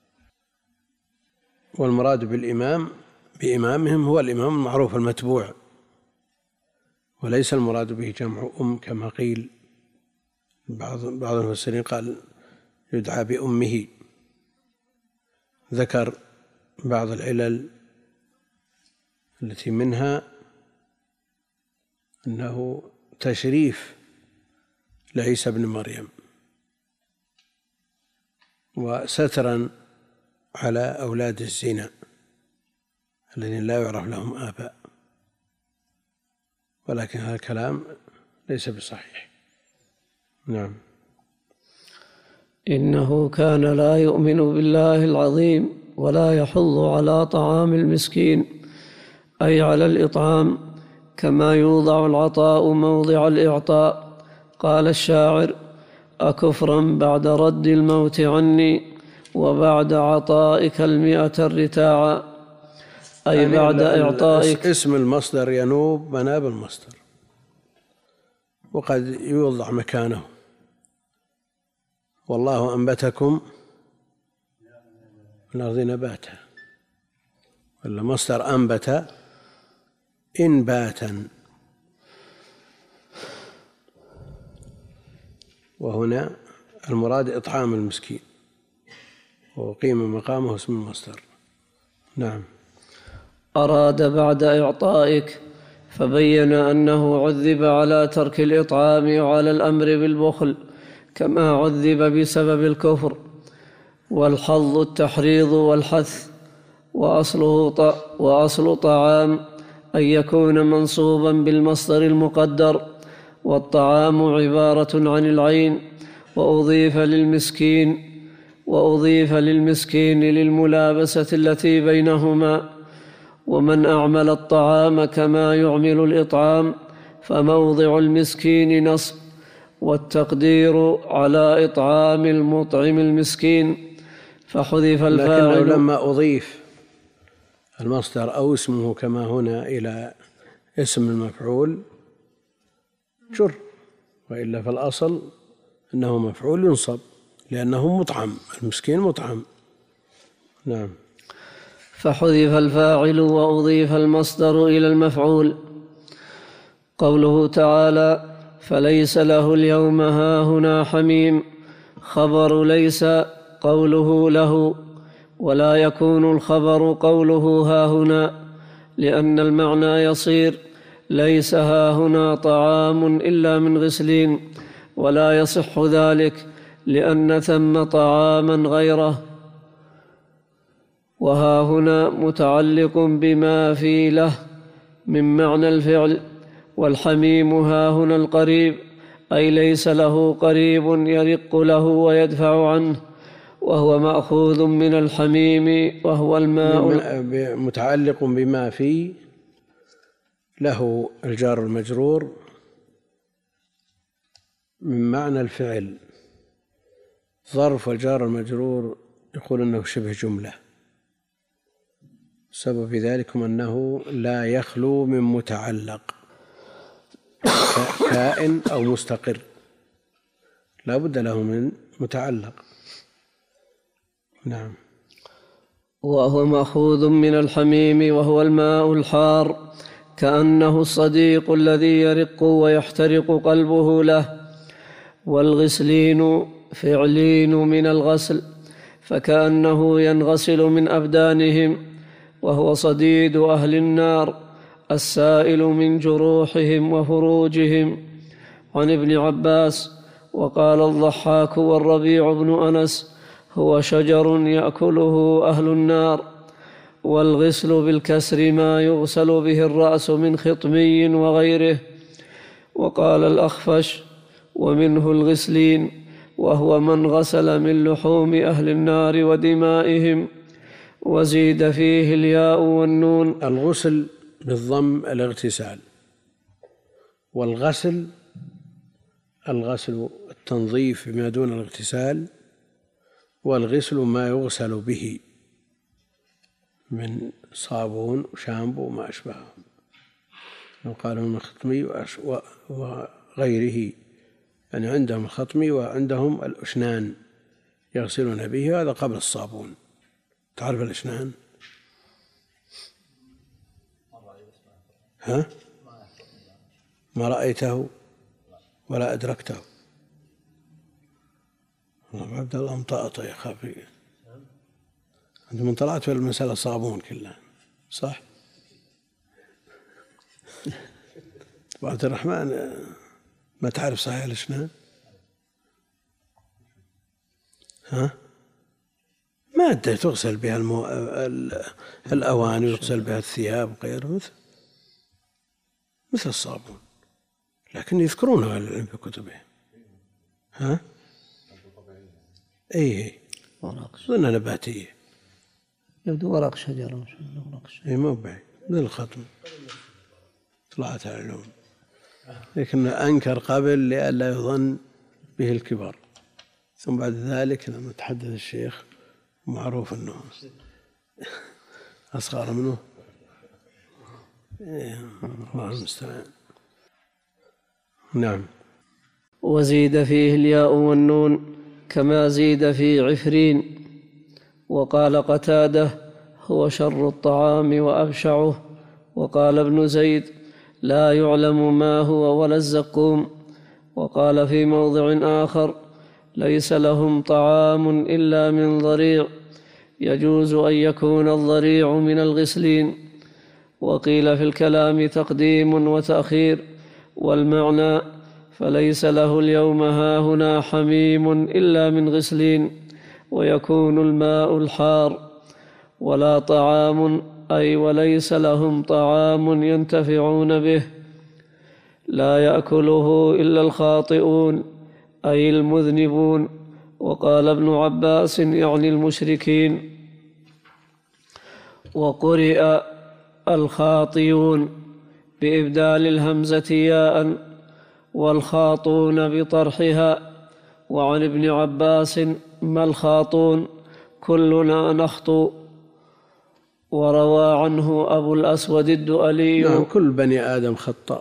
Speaker 1: والمراد بالإمام بإمامهم هو الإمام المعروف المتبوع، وليس المراد به جمع أم كما قيل. بعض بعض المفسرين قال يدعى بأمه. ذكر بعض العلل التي منها أنه تشريف لعيسى بن مريم وسترا على أولاد الزنا الذين لا يعرف لهم آباء، ولكن هذا الكلام ليس بصحيح. نعم.
Speaker 3: إنه كان لا يؤمن بالله العظيم ولا يحض على طعام المسكين، أي على الإطعام، كما يوضع العطاء موضع الإعطاء. قال الشاعر: أكفرا بعد رد الموت عني، وبعد عطائك المئة الرتاعا، أي يعني بعد إعطائك.
Speaker 1: اسم المصدر ينوب مناب المصدر، وقد يوضع مكانه. والله أنبتكم من الأرض نباتا، ولا مصدر أنبت إنباتا. وهنا المراد إطعام المسكين، وقيم مقامه اسم المصدر. نعم.
Speaker 3: أراد بعد إعطائك، فبين أنه عذب على ترك الإطعام وعلى الأمر بالبخل، كما عذب بسبب الكفر. والحظ التحريض والحث، وأصله ط... وأصل طعام أن يكون منصوبا بالمصدر المقدر، والطعام عبارة عن العين، وأضيف للمسكين وأضيف للمسكين للملابسة التي بينهما. ومن أعمل الطعام كما يعمل الإطعام فموضع المسكين نصب، والتقدير على إطعام المطعم المسكين، فحذف الفاعل.
Speaker 1: لكنه لما أضيف المصدر أو اسمه كما هنا إلى اسم المفعول جر، وإلا فالأصل أنه مفعول ينصب لأنه مطعم، المسكين مطعم. نعم.
Speaker 3: فحذف الفاعل وأضيف المصدر إلى المفعول. قوله تعالى: فليس له اليوم هاهنا حميم، خبر ليس قوله له، ولا يكون الخبر قوله هاهنا، لأن المعنى يصير ليس هاهنا طعام إلا من غسلين، ولا يصح ذلك لأن ثم طعاما غيره. وهاهنا متعلق بما في له من معنى الفعل، والحميم هاهنا القريب، أي ليس له قريب يرق له ويدفع عنه، وهو مأخوذ من الحميم وهو الماء
Speaker 1: متعلق بما فيه له الجار المجرور من معنى الفعل. ظرف الجار المجرور يقول أنه شبه جملة، سبب ذلك أنه لا يخلو من متعلق كائن أو مستقر، لا بد له من متعلق. نعم.
Speaker 3: وهو مأخوذ من الحميم وهو الماء الحار، كأنه الصديق الذي يرق ويحترق قلبه له. والغسلين فعلين من الغسل، فكأنه ينغسل من أبدانهم، وهو صديد أهل النار السائل من جروحهم وفروجهم. عن ابن عباس. وقال الضحاك والربيع بن أنس: هو شجر يأكله أهل النار. والغسل بالكسر ما يغسل به الرأس من خطمي وغيره. وقال الأخفش: ومنه الغسلين، وهو من غسل من لحوم أهل النار ودمائهم. وزيد فيه الياء والنون.
Speaker 1: الغسل بالضم الاغتسال، والغسل الغسل التنظيف بما دون الاغتسال، والغسل ما يغسل به من صابون وشامبو وما أشبهه، يقال من الخطمي وغيره، يعني عندهم الخطمي وعندهم الأشنان يغسلون به، هذا قبل الصابون. تعرف الأشنان؟ ها؟ ما رأيته ولا أدركته؟ عبد الله مطاطة يا خافي، أنت من طلعت في المسألة صابون كلها صح؟ عبد الرحمن ما تعرف صحيح الأشنان؟ ها؟ مادة تغسل بها المو... الأواني ويغسل بها الثياب وغيره، مثل مثل الصابون، لكن يذكرونه أهل العلم في كتبهم. ها؟ أي ظن نباتية،
Speaker 2: يبدو ورق شجرة.
Speaker 1: أي مو بعيد مثل الخطم، طلعت على العلوم، لكن أنكر قبل لئلا يظن به الكبر. ثم بعد ذلك لما تحدث الشيخ معروف أنه أصغر منه. الله المستعان. نعم.
Speaker 3: وزيد فيه الياء والنون كما زيد في عفرين. وقال قتادة: هو شر الطعام وأبشعه. وقال ابن زيد: لا يعلم ما هو ولا الزقوم. وقال في موضع آخر: ليس لهم طعام إلا من ضريع، يجوز أن يكون الضريع من الغسلين. وقيل في الكلام تقديم وتأخير، والمعنى: فليس له اليوم هاهنا حميم إلا من غسلين، ويكون الماء الحار. ولا طعام، أي وليس لهم طعام ينتفعون به، لا يأكله إلا الخاطئون أي المذنبون. وقال ابن عباس يعني المشركين. وقرئ الخاطئون بإبدال الهمزة ياء، والخاطون بطرحها. وعن ابن عباس: ما الخاطون؟ كلنا نخطو. وروى عنه أبو الأسود الدؤلي.
Speaker 1: نعم، كل بني آدم خطاء،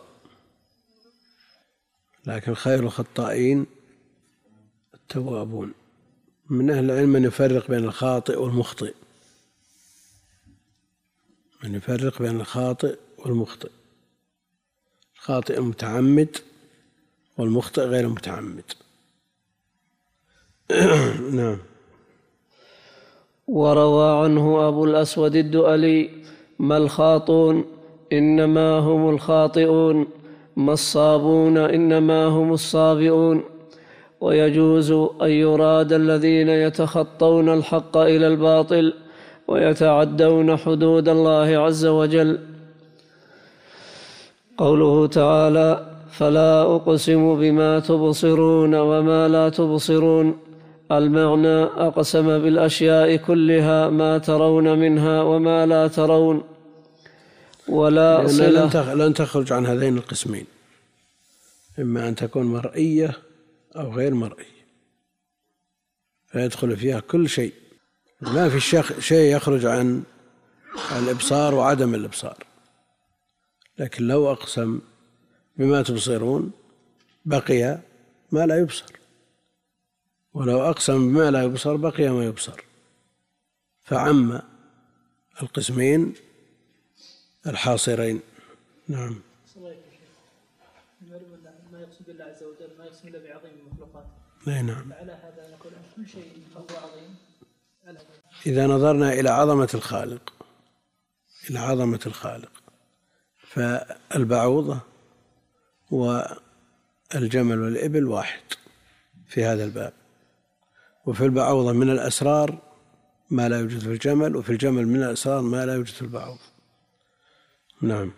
Speaker 1: لكن خير الخطائين التوابون. من أهل العلم من يفرق بين الخاطئ والمخطئ، من يفرق بين الخاطئ والمخطئ. الخاطئ متعمد والمخطئ غير متعمد. نعم.
Speaker 3: وروى عنه أبو الأسود الدؤلي: ما الخاطون؟ إنما هم الخاطئون. ما الصابون؟ إنما هم الصابئون. ويجوز أن يراد الذين يتخطون الحق إلى الباطل ويتعدون حدود الله عز وجل. قوله تعالى: فلا أقسم بما تبصرون وما لا تبصرون. المعنى أقسم بالأشياء كلها ما ترون منها وما لا ترون. ولا صلة
Speaker 1: لن تخرج عن هذين القسمين، إما أن تكون مرئية أو غير مرئية، فيدخل فيها كل شيء. ما في شيء يخرج عن الإبصار وعدم الإبصار. لكن لو أقسم بما تبصرون بقي ما لا يبصر، ولو أقسم بما لا يبصر بقي ما يبصر، فعم القسمين الحاصرين. نعم.
Speaker 5: ما يقسم بالله عز وجل ما يقسم إلا بعظيم المخلوقات.
Speaker 1: أي نعم.
Speaker 5: على هذا نقول أن كل شيء فهو عظيم.
Speaker 1: إذا نظرنا إلى عظمة الخالق إلى عظمة الخالق فالبعوضة والجمل والإبل واحد في هذا الباب، وفي البعوضة من الأسرار ما لا يوجد في الجمل، وفي الجمل من الأسرار ما لا يوجد في البعوض. نعم.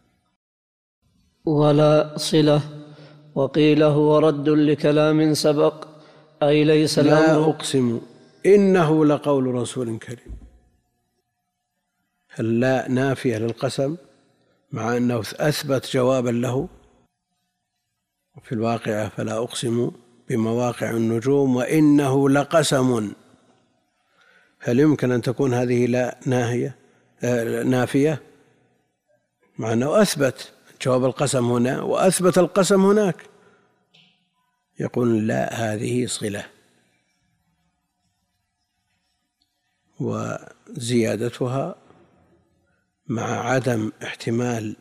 Speaker 3: ولا صلة. وقيل هو رد لكلام سبق، أي ليس
Speaker 1: لا
Speaker 3: الأمر.
Speaker 1: أقسم إنه لقول رسول كريم. اللا نافية للقسم مع أنه أثبت جوابا له في الواقعة، فلا أقسم بمواقع النجوم وإنه لقسم. هل يمكن أن تكون هذه لا ناهية نافية مع أنه أثبت جواب القسم هنا وأثبت القسم هناك؟ يقول لا، هذه صلة، وزيادتها مع عدم احتمال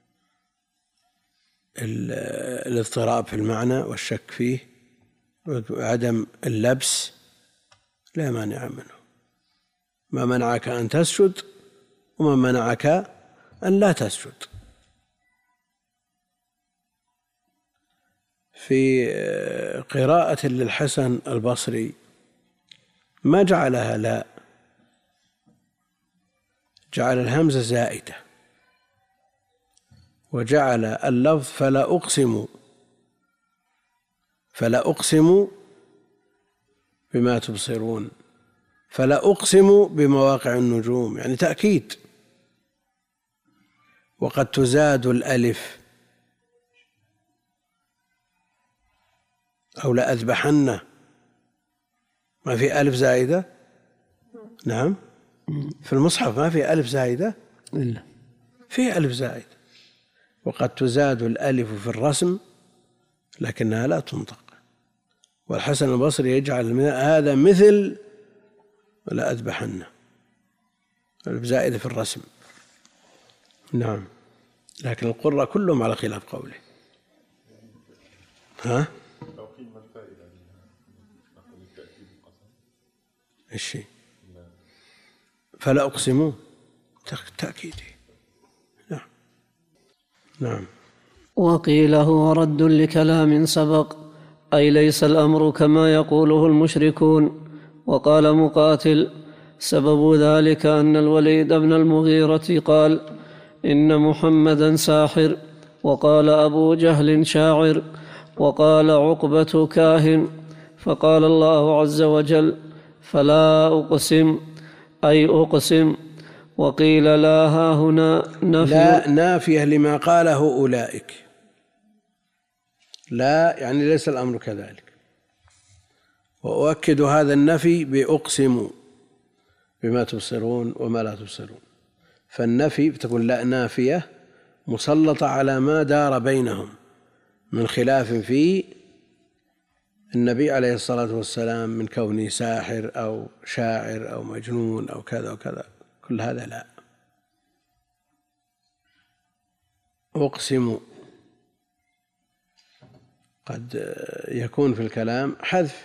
Speaker 1: الاضطراب في المعنى والشك فيه وعدم اللبس لا مانع منه. ما منعك أن تسجد وما منعك أن لا تسجد. في قراءة للحسن البصري ما جعلها لا، جعل الهمزة زائدة وجعل اللفظ فلا أقسم، فلا أقسم بما تبصرون، فلا أقسم بمواقع النجوم، يعني تأكيد. وقد تزاد الألف أو لأذبحن، ما في ألف زائدة؟ نعم. في المصحف ما في ألف زائدة؟
Speaker 2: إلا
Speaker 1: في ألف زائدة. وقد تزاد الألف في الرسم لكنها لا تنطق. والحسن البصري يجعل هذا مثل ولا أذبحن، ألف زائدة في الرسم. نعم. لكن القراء كلهم على خلاف قوله. ها؟ إيش؟ فلا أقسم تأكيدي. نعم. نعم.
Speaker 3: وقيل هو رد لكلام سبق، أي ليس الأمر كما يقوله المشركون. وقال مقاتل: سبب ذلك أن الوليد بن المغيرة قال: إن محمدا ساحر، وقال أبو جهل شاعر، وقال عقبة كاهن، فقال الله عز وجل: فلا أقسم، أي أقسم. وقيل لا ها هنا نفي،
Speaker 1: لا نافية لما قاله أولئك، لا يعني ليس الأمر كذلك. وأؤكد هذا النفي بأقسم بما تبصرون وما لا تبصرون. فالنفي بتكون لا نافية مسلطة على ما دار بينهم من خلاف في النبي عليه الصلاة والسلام من كونه ساحر أو شاعر أو مجنون أو كذا وكذا، كل هذا لا. أقسم قد يكون في الكلام حذف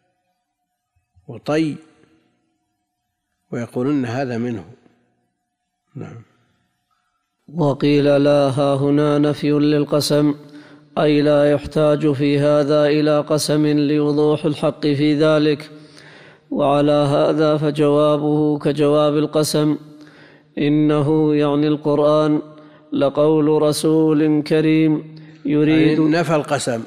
Speaker 1: وطي ويقولون هذا منه. نعم.
Speaker 3: وقيل لا ها هنا نفي للقسم، أي لا يحتاج في هذا إلى قسم لوضوح الحق في ذلك. وعلى هذا فجوابه كجواب القسم، إنه يعني القرآن لقول رسول كريم يريد
Speaker 1: يعني نفى القسم،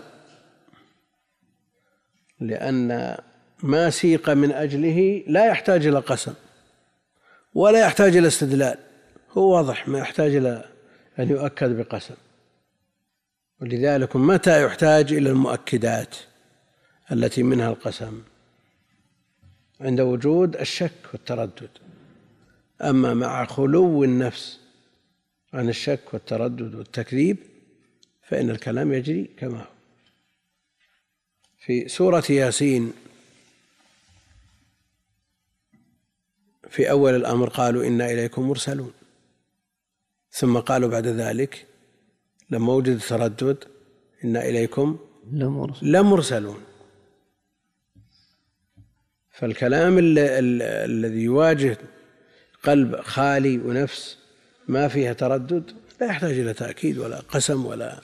Speaker 1: لأن ما سيق من أجله لا يحتاج إلى قسم ولا يحتاج إلى استدلال، هو واضح ما يحتاج إلى أن يؤكد بقسم. ولذلك متى يحتاج إلى المؤكدات التي منها القسم؟ عند وجود الشك والتردد. أما مع خلو النفس عن الشك والتردد والتكذيب فإن الكلام يجري كما هو. في سورة ياسين في أول الأمر قالوا إنا إليكم مرسلون، ثم قالوا بعد ذلك لما وجد التردد إنا إليكم لمرسلون. فالكلام الذي يواجه قلب خالي ونفس ما فيها تردد لا يحتاج إلى تأكيد ولا قسم ولا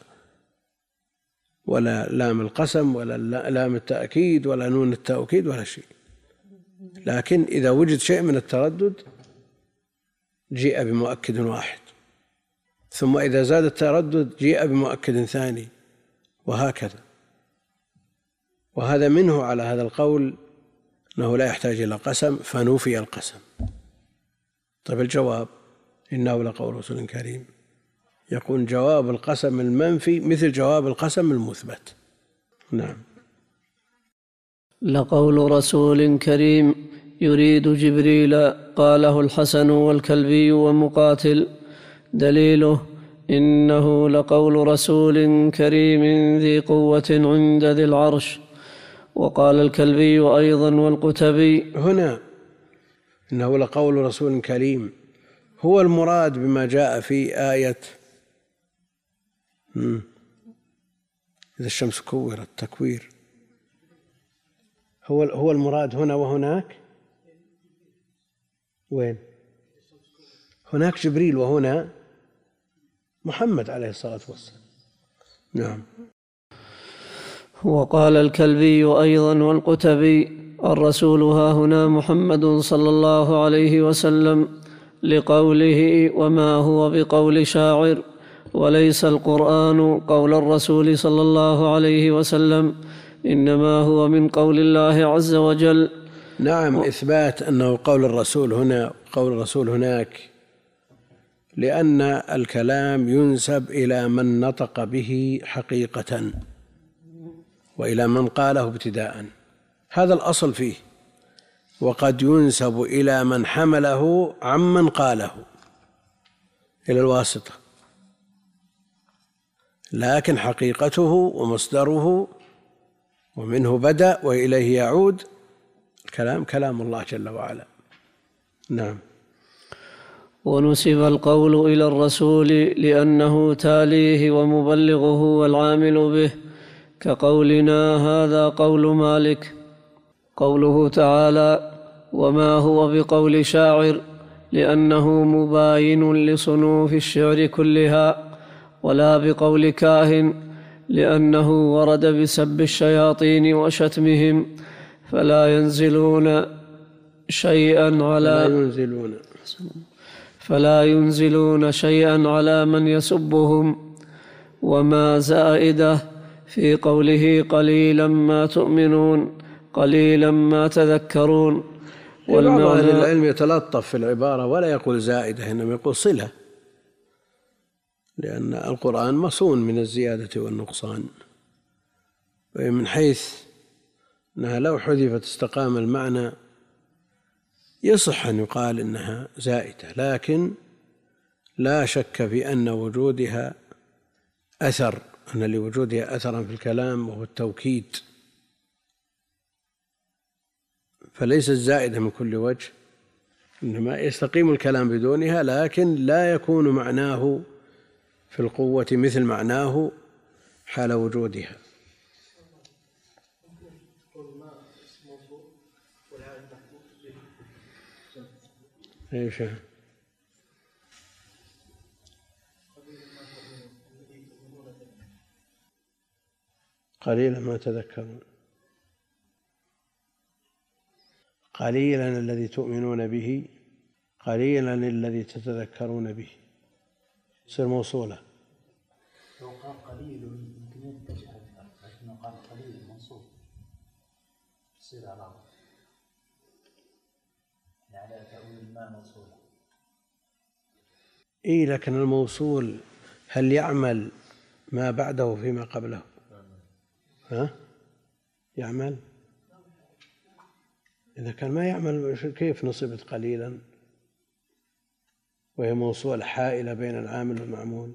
Speaker 1: ولا لام القسم ولا لام التأكيد ولا نون التأكيد ولا شيء. لكن إذا وجد شيء من التردد جيء بمؤكد واحد، ثم إذا زاد التردد جيء بمؤكد ثاني، وهكذا. وهذا منه على هذا القول أنه لا يحتاج إلى قسم فنوفي القسم. طيب الجواب إنه لقول رسول كريم، يكون جواب القسم المنفي مثل جواب القسم المثبت. نعم.
Speaker 3: لقول رسول كريم يريد جبريل، قاله الحسن والكلبي ومقاتل. دليله إنه لقول رسول كريم ذي قوة عند ذي العرش. وقال الكلبي أيضا والقتبي.
Speaker 1: هنا إنه لقول رسول كريم هو المراد بما جاء في آية إذا الشمس كورت تكوير، هو هو المراد هنا وهناك. وين؟ هناك جبريل وهنا محمد عليه الصلاة والسلام. نعم.
Speaker 3: وقال الكلبي أيضا والقتبي الرسول ها هنا محمد صلى الله عليه وسلم، لقوله وما هو بقول شاعر، وليس القرآن قول الرسول صلى الله عليه وسلم، إنما هو من قول الله عز وجل.
Speaker 1: نعم. و... إثبات أنه قول الرسول هنا قول الرسول هناك، لأن الكلام ينسب إلى من نطق به حقيقة وإلى من قاله ابتداء، هذا الأصل فيه. وقد ينسب إلى من حمله عمن قاله إلى الواسطة، لكن حقيقته ومصدره ومنه بدأ وإليه يعود الكلام كلام الله جل وعلا. نعم.
Speaker 3: ونسب القول إلى الرسول لأنه تاليه ومبلغه والعامل به، كقولنا هذا قول مالك. قوله تعالى وما هو بقول شاعر، لأنه مباين لصنوف الشعر كلها، ولا بقول كاهن، لأنه ورد بسب الشياطين وشتمهم، فلا ينزلون شيئا على
Speaker 1: فلا ينزلون
Speaker 3: فلا ينزلون شيئا على من يسبهم. وما زائدة في قوله قليلا ما تؤمنون قليلا ما تذكرون.
Speaker 1: والمعنى بعض أهل العلم يتلطف في العبارة ولا يقول زائدة، إنما يقول صلة، لأن القرآن مصون من الزيادة والنقصان، ومن حيث أنها لو حذفت استقام المعنى يصح أن يقال إنها زائدة، لكن لا شك في أن وجودها أثر أن لوجودها أثرا في الكلام وهو التوكيد، فليست زائدة من كل وجه، إنما يستقيم الكلام بدونها، لكن لا يكون معناه في القوة مثل معناه حال وجودها. ايش قليلا ما تذكرون، قليلا الذي تؤمنون به قليلا الذي تتذكرون به، يصير موصولة.
Speaker 6: لو قال قليل تفصيل على الأرض يعني على تأويل ما موصول.
Speaker 1: إيه لكن الموصول هل يعمل ما بعده فيما قبله؟ ها؟ يعمل؟ إذا كان ما يعمل كيف نصبت قليلا وهي موصولة حائلة بين العامل والمعمول؟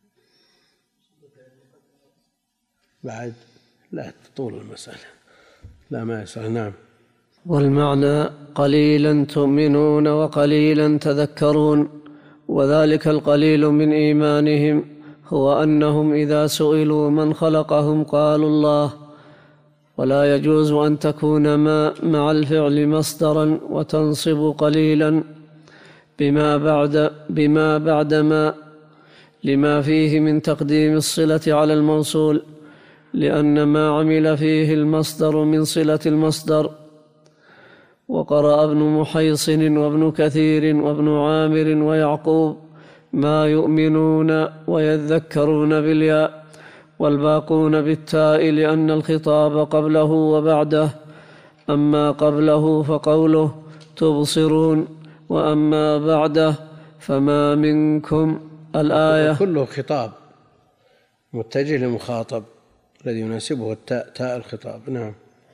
Speaker 1: بعد لا تطول المسألة، لا ما يصح. نعم.
Speaker 3: والمعنى قليلا تؤمنون وقليلا تذكرون، وذلك القليل من إيمانهم هو أنهم إذا سئلوا من خلقهم قالوا الله، ولا يجوز أن تكون ما مع الفعل مصدرا وتنصب قليلا بما بعد بما بعد ما لما فيه من تقديم الصلة على الموصول، لأن ما عمل فيه المصدر من صلة المصدر. وقرأ ابن محيصن وابن كثير وابن عامر ويعقوب ما يؤمنون ويذكرون بالياء، والباقون بالتاء لأن الخطاب قبله وبعده، أما قبله فقوله تبصرون، وأما بعده فما منكم الآية.
Speaker 1: كله خطاب متجه لمخاطب الذي يناسبه التاء، تاء الخطاب. نعم.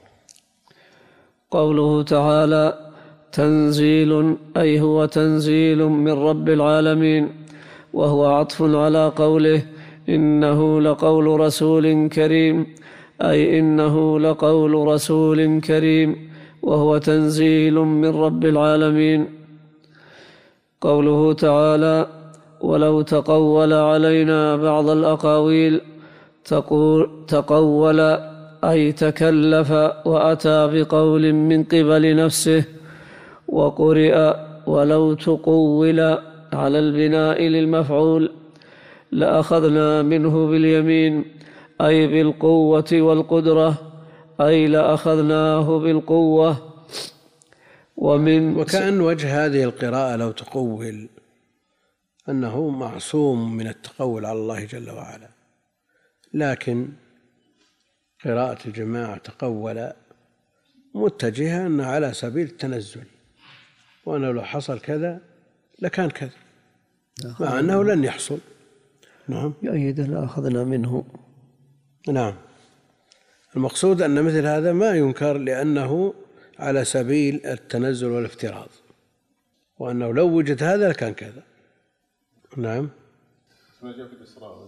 Speaker 3: قوله تعالى تنزيل أي هو تنزيل من رب العالمين، وهو عطف على قوله إنه لقول رسول كريم، أي إنه لقول رسول كريم، وهو تنزيل من رب العالمين. قوله تعالى ولو تقول علينا بعض الأقاويل، تقول تقول أي تكلف وأتى بقول من قبل نفسه. وقرئ ولو تقول على البناء للمفعول، لأخذنا منه باليمين أي بالقوة والقدرة، أي لأخذناه بالقوة. ومن
Speaker 1: وكأن وجه هذه القراءة لو تقول أنه معصوم من التقول على الله جل وعلا، لكن قراءة الجماعة تقول متجهة أنه على سبيل التنزل، وأنه لو حصل كذا لكان كذا، مع أنه لن يحصل. نعم.
Speaker 2: يؤيد لأخذنا منه.
Speaker 1: نعم. المقصود أن مثل هذا ما ينكر لأنه على سبيل التنزل والافتراض، وأنه لو وجد هذا لكان كذا. نعم.
Speaker 4: ما جاء في الإسراء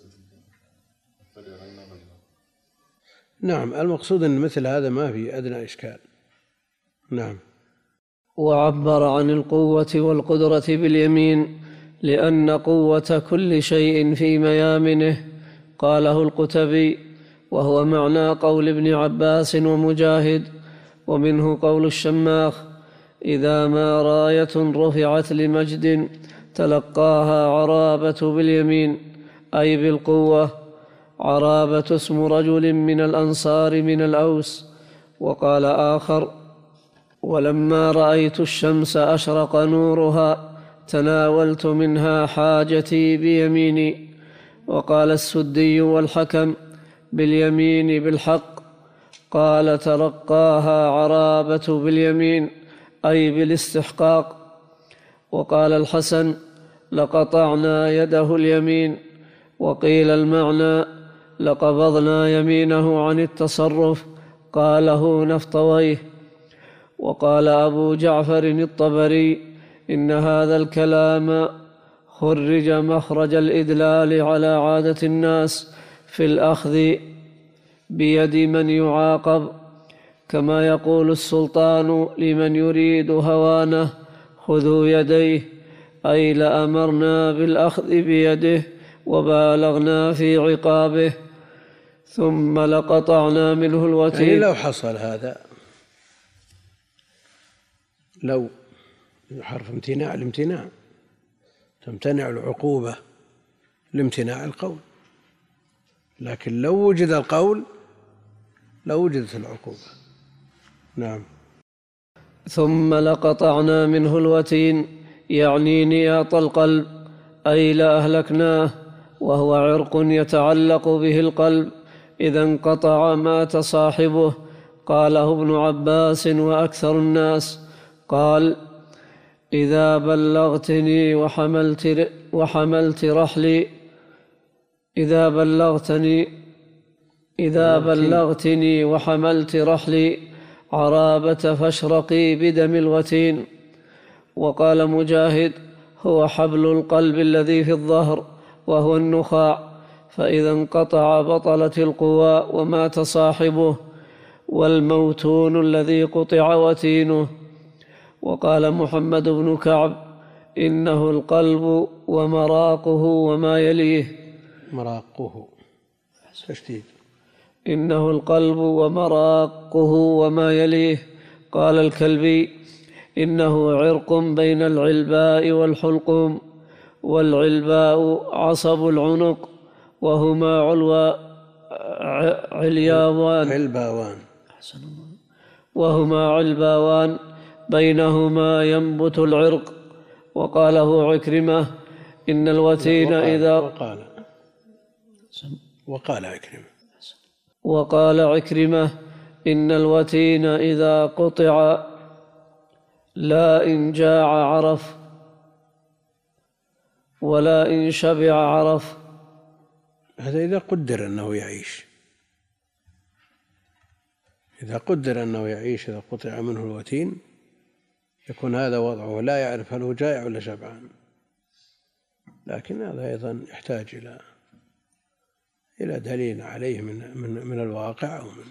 Speaker 1: نعم. المقصود أن مثل هذا ما في أدنى إشكال. نعم.
Speaker 3: وعبر عن القوة والقدرة باليمين لأن قوة كل شيء في ميامنه، قاله القتبي، وهو معنى قول ابن عباس ومجاهد. ومنه قول الشماخ إذا ما راية رفعت لمجد تلقاها عرابة باليمين، أي بالقوة. عرابة اسم رجل من الأنصار من الأوس. وقال آخر ولما رأيت الشمس أشرق نورها تناولت منها حاجتي بيميني. وقال السدي والحكم باليمين بالحق. قال تلقاها عرابة باليمين أي بالاستحقاق. وقال الحسن لقطعنا يده اليمين. وقيل المعنى لقبضنا يمينه عن التصرف، قاله نفطويه. وقال أبو جعفر الطبري إن هذا الكلام خرج مخرج الإدلال على عادة الناس في الأخذ بيد من يعاقب، كما يقول السلطان لمن يريد هوانه خذوا يديه، أي لأمرنا بالأخذ بيده وبالغنا في عقابه، ثم لقطعنا منه الوتين.
Speaker 1: يعني لو حصل هذا، لو حرف امتناع الامتناع، تمتنع العقوبة لامتناع القول، لكن لو وجد القول لو وجدت العقوبة. نعم.
Speaker 3: ثم لقطعنا منه الوتين يعني نياط القلب، أي لأهلكناه، وهو عرق يتعلق به القلب، إذا انقطع مات صاحبه، قاله ابن عباس وأكثر الناس. قال: إذا بلغتني وحملت, وحملت رحلي إذا بلغتني إذا بلغتني وحملت رحلي عرابة فاشرقي بدم الوتين. وقال مجاهد: هو حبل القلب الذي في الظهر وهو النخاع، فإذا انقطع بطلت القوى ومات صاحبه، والموتون الذي قطع وتينه. وقال محمد بن كعب: إنه القلب ومراقه وما يليه.
Speaker 1: مراقه تشديد.
Speaker 3: إنه القلب ومراقه وما يليه. قال الكلبي: إنه عرق بين العلباء والحلقوم، والعلباء عصب العنق، وهما علوى علياوان
Speaker 1: علباوان
Speaker 3: وهما علباوان بينهما ينبت العرق. وقاله عكرمة: إن الوتين
Speaker 1: وقال
Speaker 3: إذا
Speaker 1: وقال وقال عكرمة
Speaker 3: وقال عكرمة: إن الوتين إذا قطع لا إن جاع عرف ولا إن شبع عرف.
Speaker 1: هذا إذا قدر أنه يعيش، إذا قدر أنه يعيش، إذا قطع منه الوتين يكون هذا وضعه، لا يعرف هل هو جائع ولا شبعان. لكن هذا أيضا يحتاج إلى إلى دليل عليه من من من الواقع أو من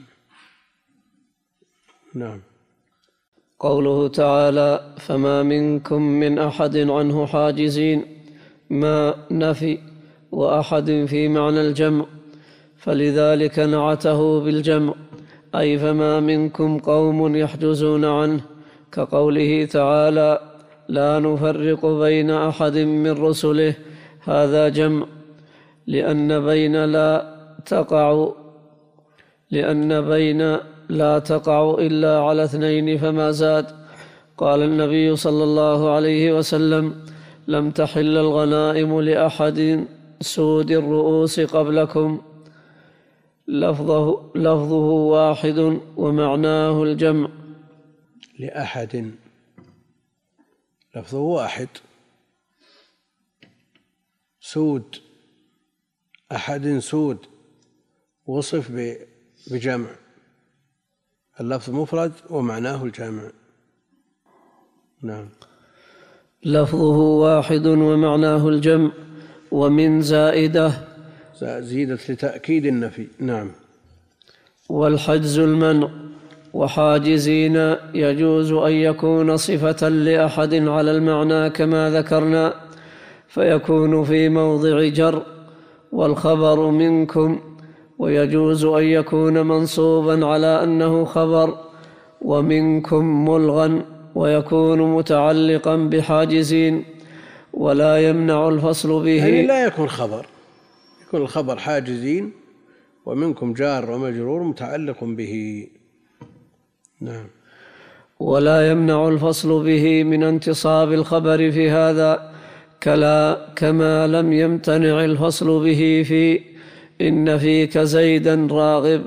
Speaker 1: نعم.
Speaker 3: قوله تعالى: فما منكم من أحد عنه حاجزين، ما نفي، وأحد في معنى الجمع، فلذلك نعته بالجمع، أي فما منكم قوم يحجزون عنه، كقوله تعالى: لا نفرق بين أحد من رسله، هذا جمع، لأن بين لا تقع لأن بين لا تقع إلا على اثنين فما زاد. قال النبي صلى الله عليه وسلم: لم تحل الغنائم لأحد سود الرؤوس قبلكم. لفظه, لفظه واحد ومعناه الجمع.
Speaker 1: لأحد لفظه واحد، سود أحد سود وصف بجمع، اللفظ مفرد ومعناه الجمع. نعم.
Speaker 3: لفظه واحد ومعناه الجمع. ومن زائدة
Speaker 1: زيدت لتأكيد النفي. نعم.
Speaker 3: والحجز المنع. وحاجزين يجوز أن يكون صفة لأحد على المعنى كما ذكرنا، فيكون في موضع جر، والخبر منكم، ويجوز أن يكون منصوبا على أنه خبر، ومنكم ملغا، ويكون متعلقا بحاجزين، ولا يمنع الفصل به.
Speaker 1: يعني لا يكون خبر، يكون الخبر حاجزين، ومنكم جار ومجرور متعلق به. نعم.
Speaker 3: ولا يمنع الفصل به من انتصاب الخبر في هذا، كلا كما لم يمتنع الفصل به في إن فيك زيدا راغب.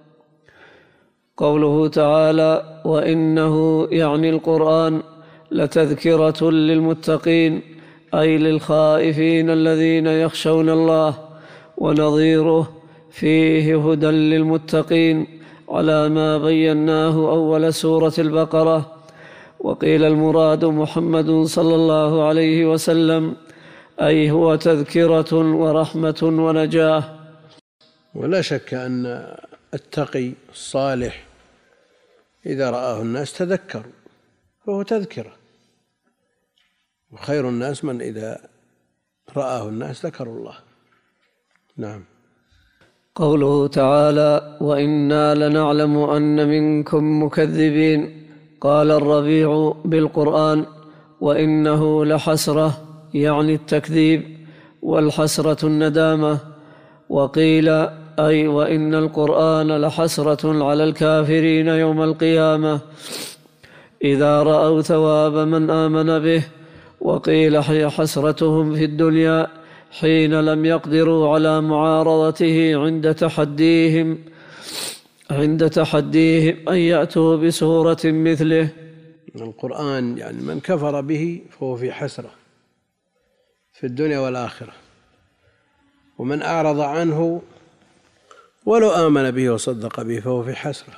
Speaker 3: قوله تعالى: وإنه يعني القرآن لتذكرة للمتقين، أي للخائفين الذين يخشون الله، ونظيره فيه هدى للمتقين على ما بيناه أول سورة البقرة. وقيل المراد محمد صلى الله عليه وسلم، أي هو تذكرة ورحمة ونجاة.
Speaker 1: ولا شك أن التقي الصالح إذا رآه الناس تذكروا، فهو تذكرة، وخير الناس من إذا رآه الناس ذكروا الله. نعم.
Speaker 3: قوله تعالى: وإنا لنعلم أن منكم مكذبين. قال الربيع بالقرآن: وإنه لحسرة، يعني التكذيب، والحسرة الندامة. وقيل: أي وإن القرآن لحسرة على الكافرين يوم القيامة إذا رأوا ثواب من آمن به. وقيل: هي حسرتهم في الدنيا حين لم يقدروا على معارضته عند تحديهم عند تحديهم أن يأتوا بسورة مثله.
Speaker 1: القرآن يعني من كفر به فهو في حسرة في الدنيا والآخرة، ومن أعرض عنه ولو آمن به وصدق به فهو في حسرة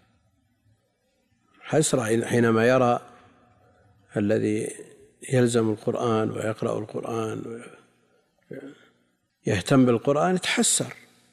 Speaker 1: حسرة حينما يرى الذي يلزم القرآن ويقرأ القرآن ويهتم بالقرآن يتحسر،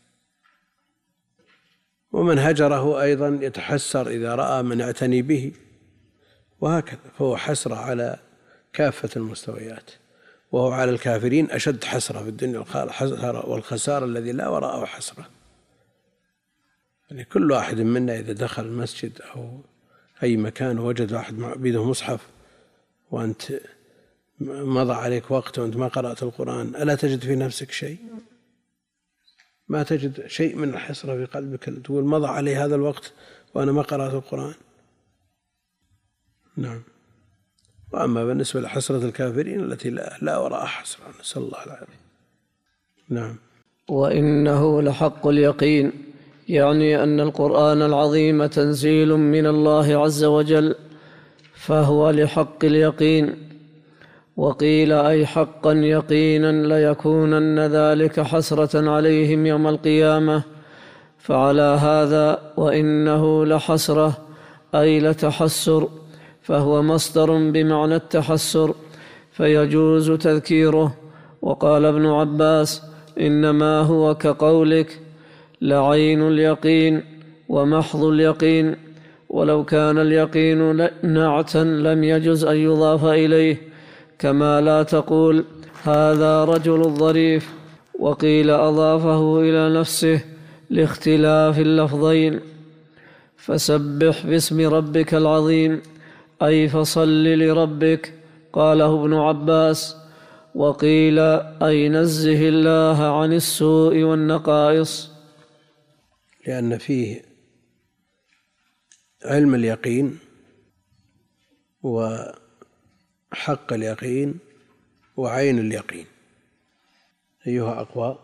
Speaker 1: ومن هجره أيضا يتحسر إذا رأى من يعتني به، وهكذا. فهو حسرة على كافة المستويات، وهو على الكافرين أشد حسرة في الدنيا والخسارة الذي لا وراءه حسرة. يعني كل واحد منا إذا دخل المسجد أو أي مكان وجد واحد بيده مصحف وأنت مضى عليك وقت وأنت ما قرأت القرآن، ألا تجد في نفسك شيء؟ ما تجد شيء من الحسرة في قلبك تقول مضى علي هذا الوقت وأنا ما قرأت القرآن؟ نعم. وأما بالنسبة لحسرة الكافرين التي لا, لا وراء حسرة، نسأل الله العافية. نعم.
Speaker 3: وإنه لحق اليقين، يعني أن القرآن العظيم تنزيل من الله عز وجل، فهو لحق اليقين. وقيل أي حقا يقينا ليكونن ذلك حسرة عليهم يوم القيامة. فعلى هذا وإنه لحسرة أي لتحسر، فهو مصدر بمعنى التحسر، فيجوز تذكيره. وقال ابن عباس إنما هو كقولك لعين اليقين ومحض اليقين، ولو كان اليقين نعتا لم يجز أن يضاف إليه، كما لا تقول هذا رجل ظريف. وقيل أضافه إلى نفسه لاختلاف اللفظين. فسبح باسم ربك العظيم أي فصل لربك، قاله ابن عباس. وقيل أي نزه الله عن السوء والنقائص،
Speaker 1: لأن فيه علم اليقين وحق اليقين وعين اليقين، أيها أقوى؟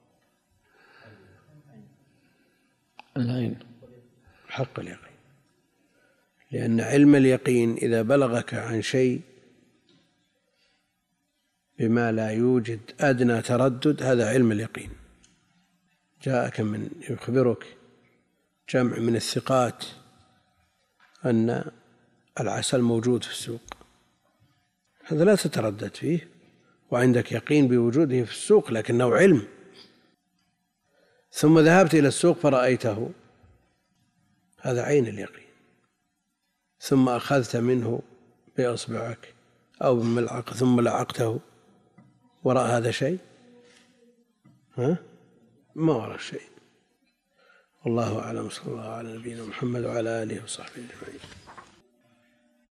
Speaker 3: العين،
Speaker 1: حق اليقين. لأن علم اليقين إذا بلغك عن شيء بما لا يوجد أدنى تردد، هذا علم اليقين. جاءك من يخبرك جمع من الثقات أن العسل موجود في السوق، هذا لا تتردد فيه وعندك يقين بوجوده في السوق، لكنه علم. ثم ذهبت إلى السوق فرأيته، هذا عين اليقين. ثم أخذت منه بإصبعك أو بملعقة ثم لعقته، وراء هذا شيء؟ ها؟ ما وراء شيء. والله أعلم. صلى الله على نبينا محمد وعلى آله وصحبه أجمعين.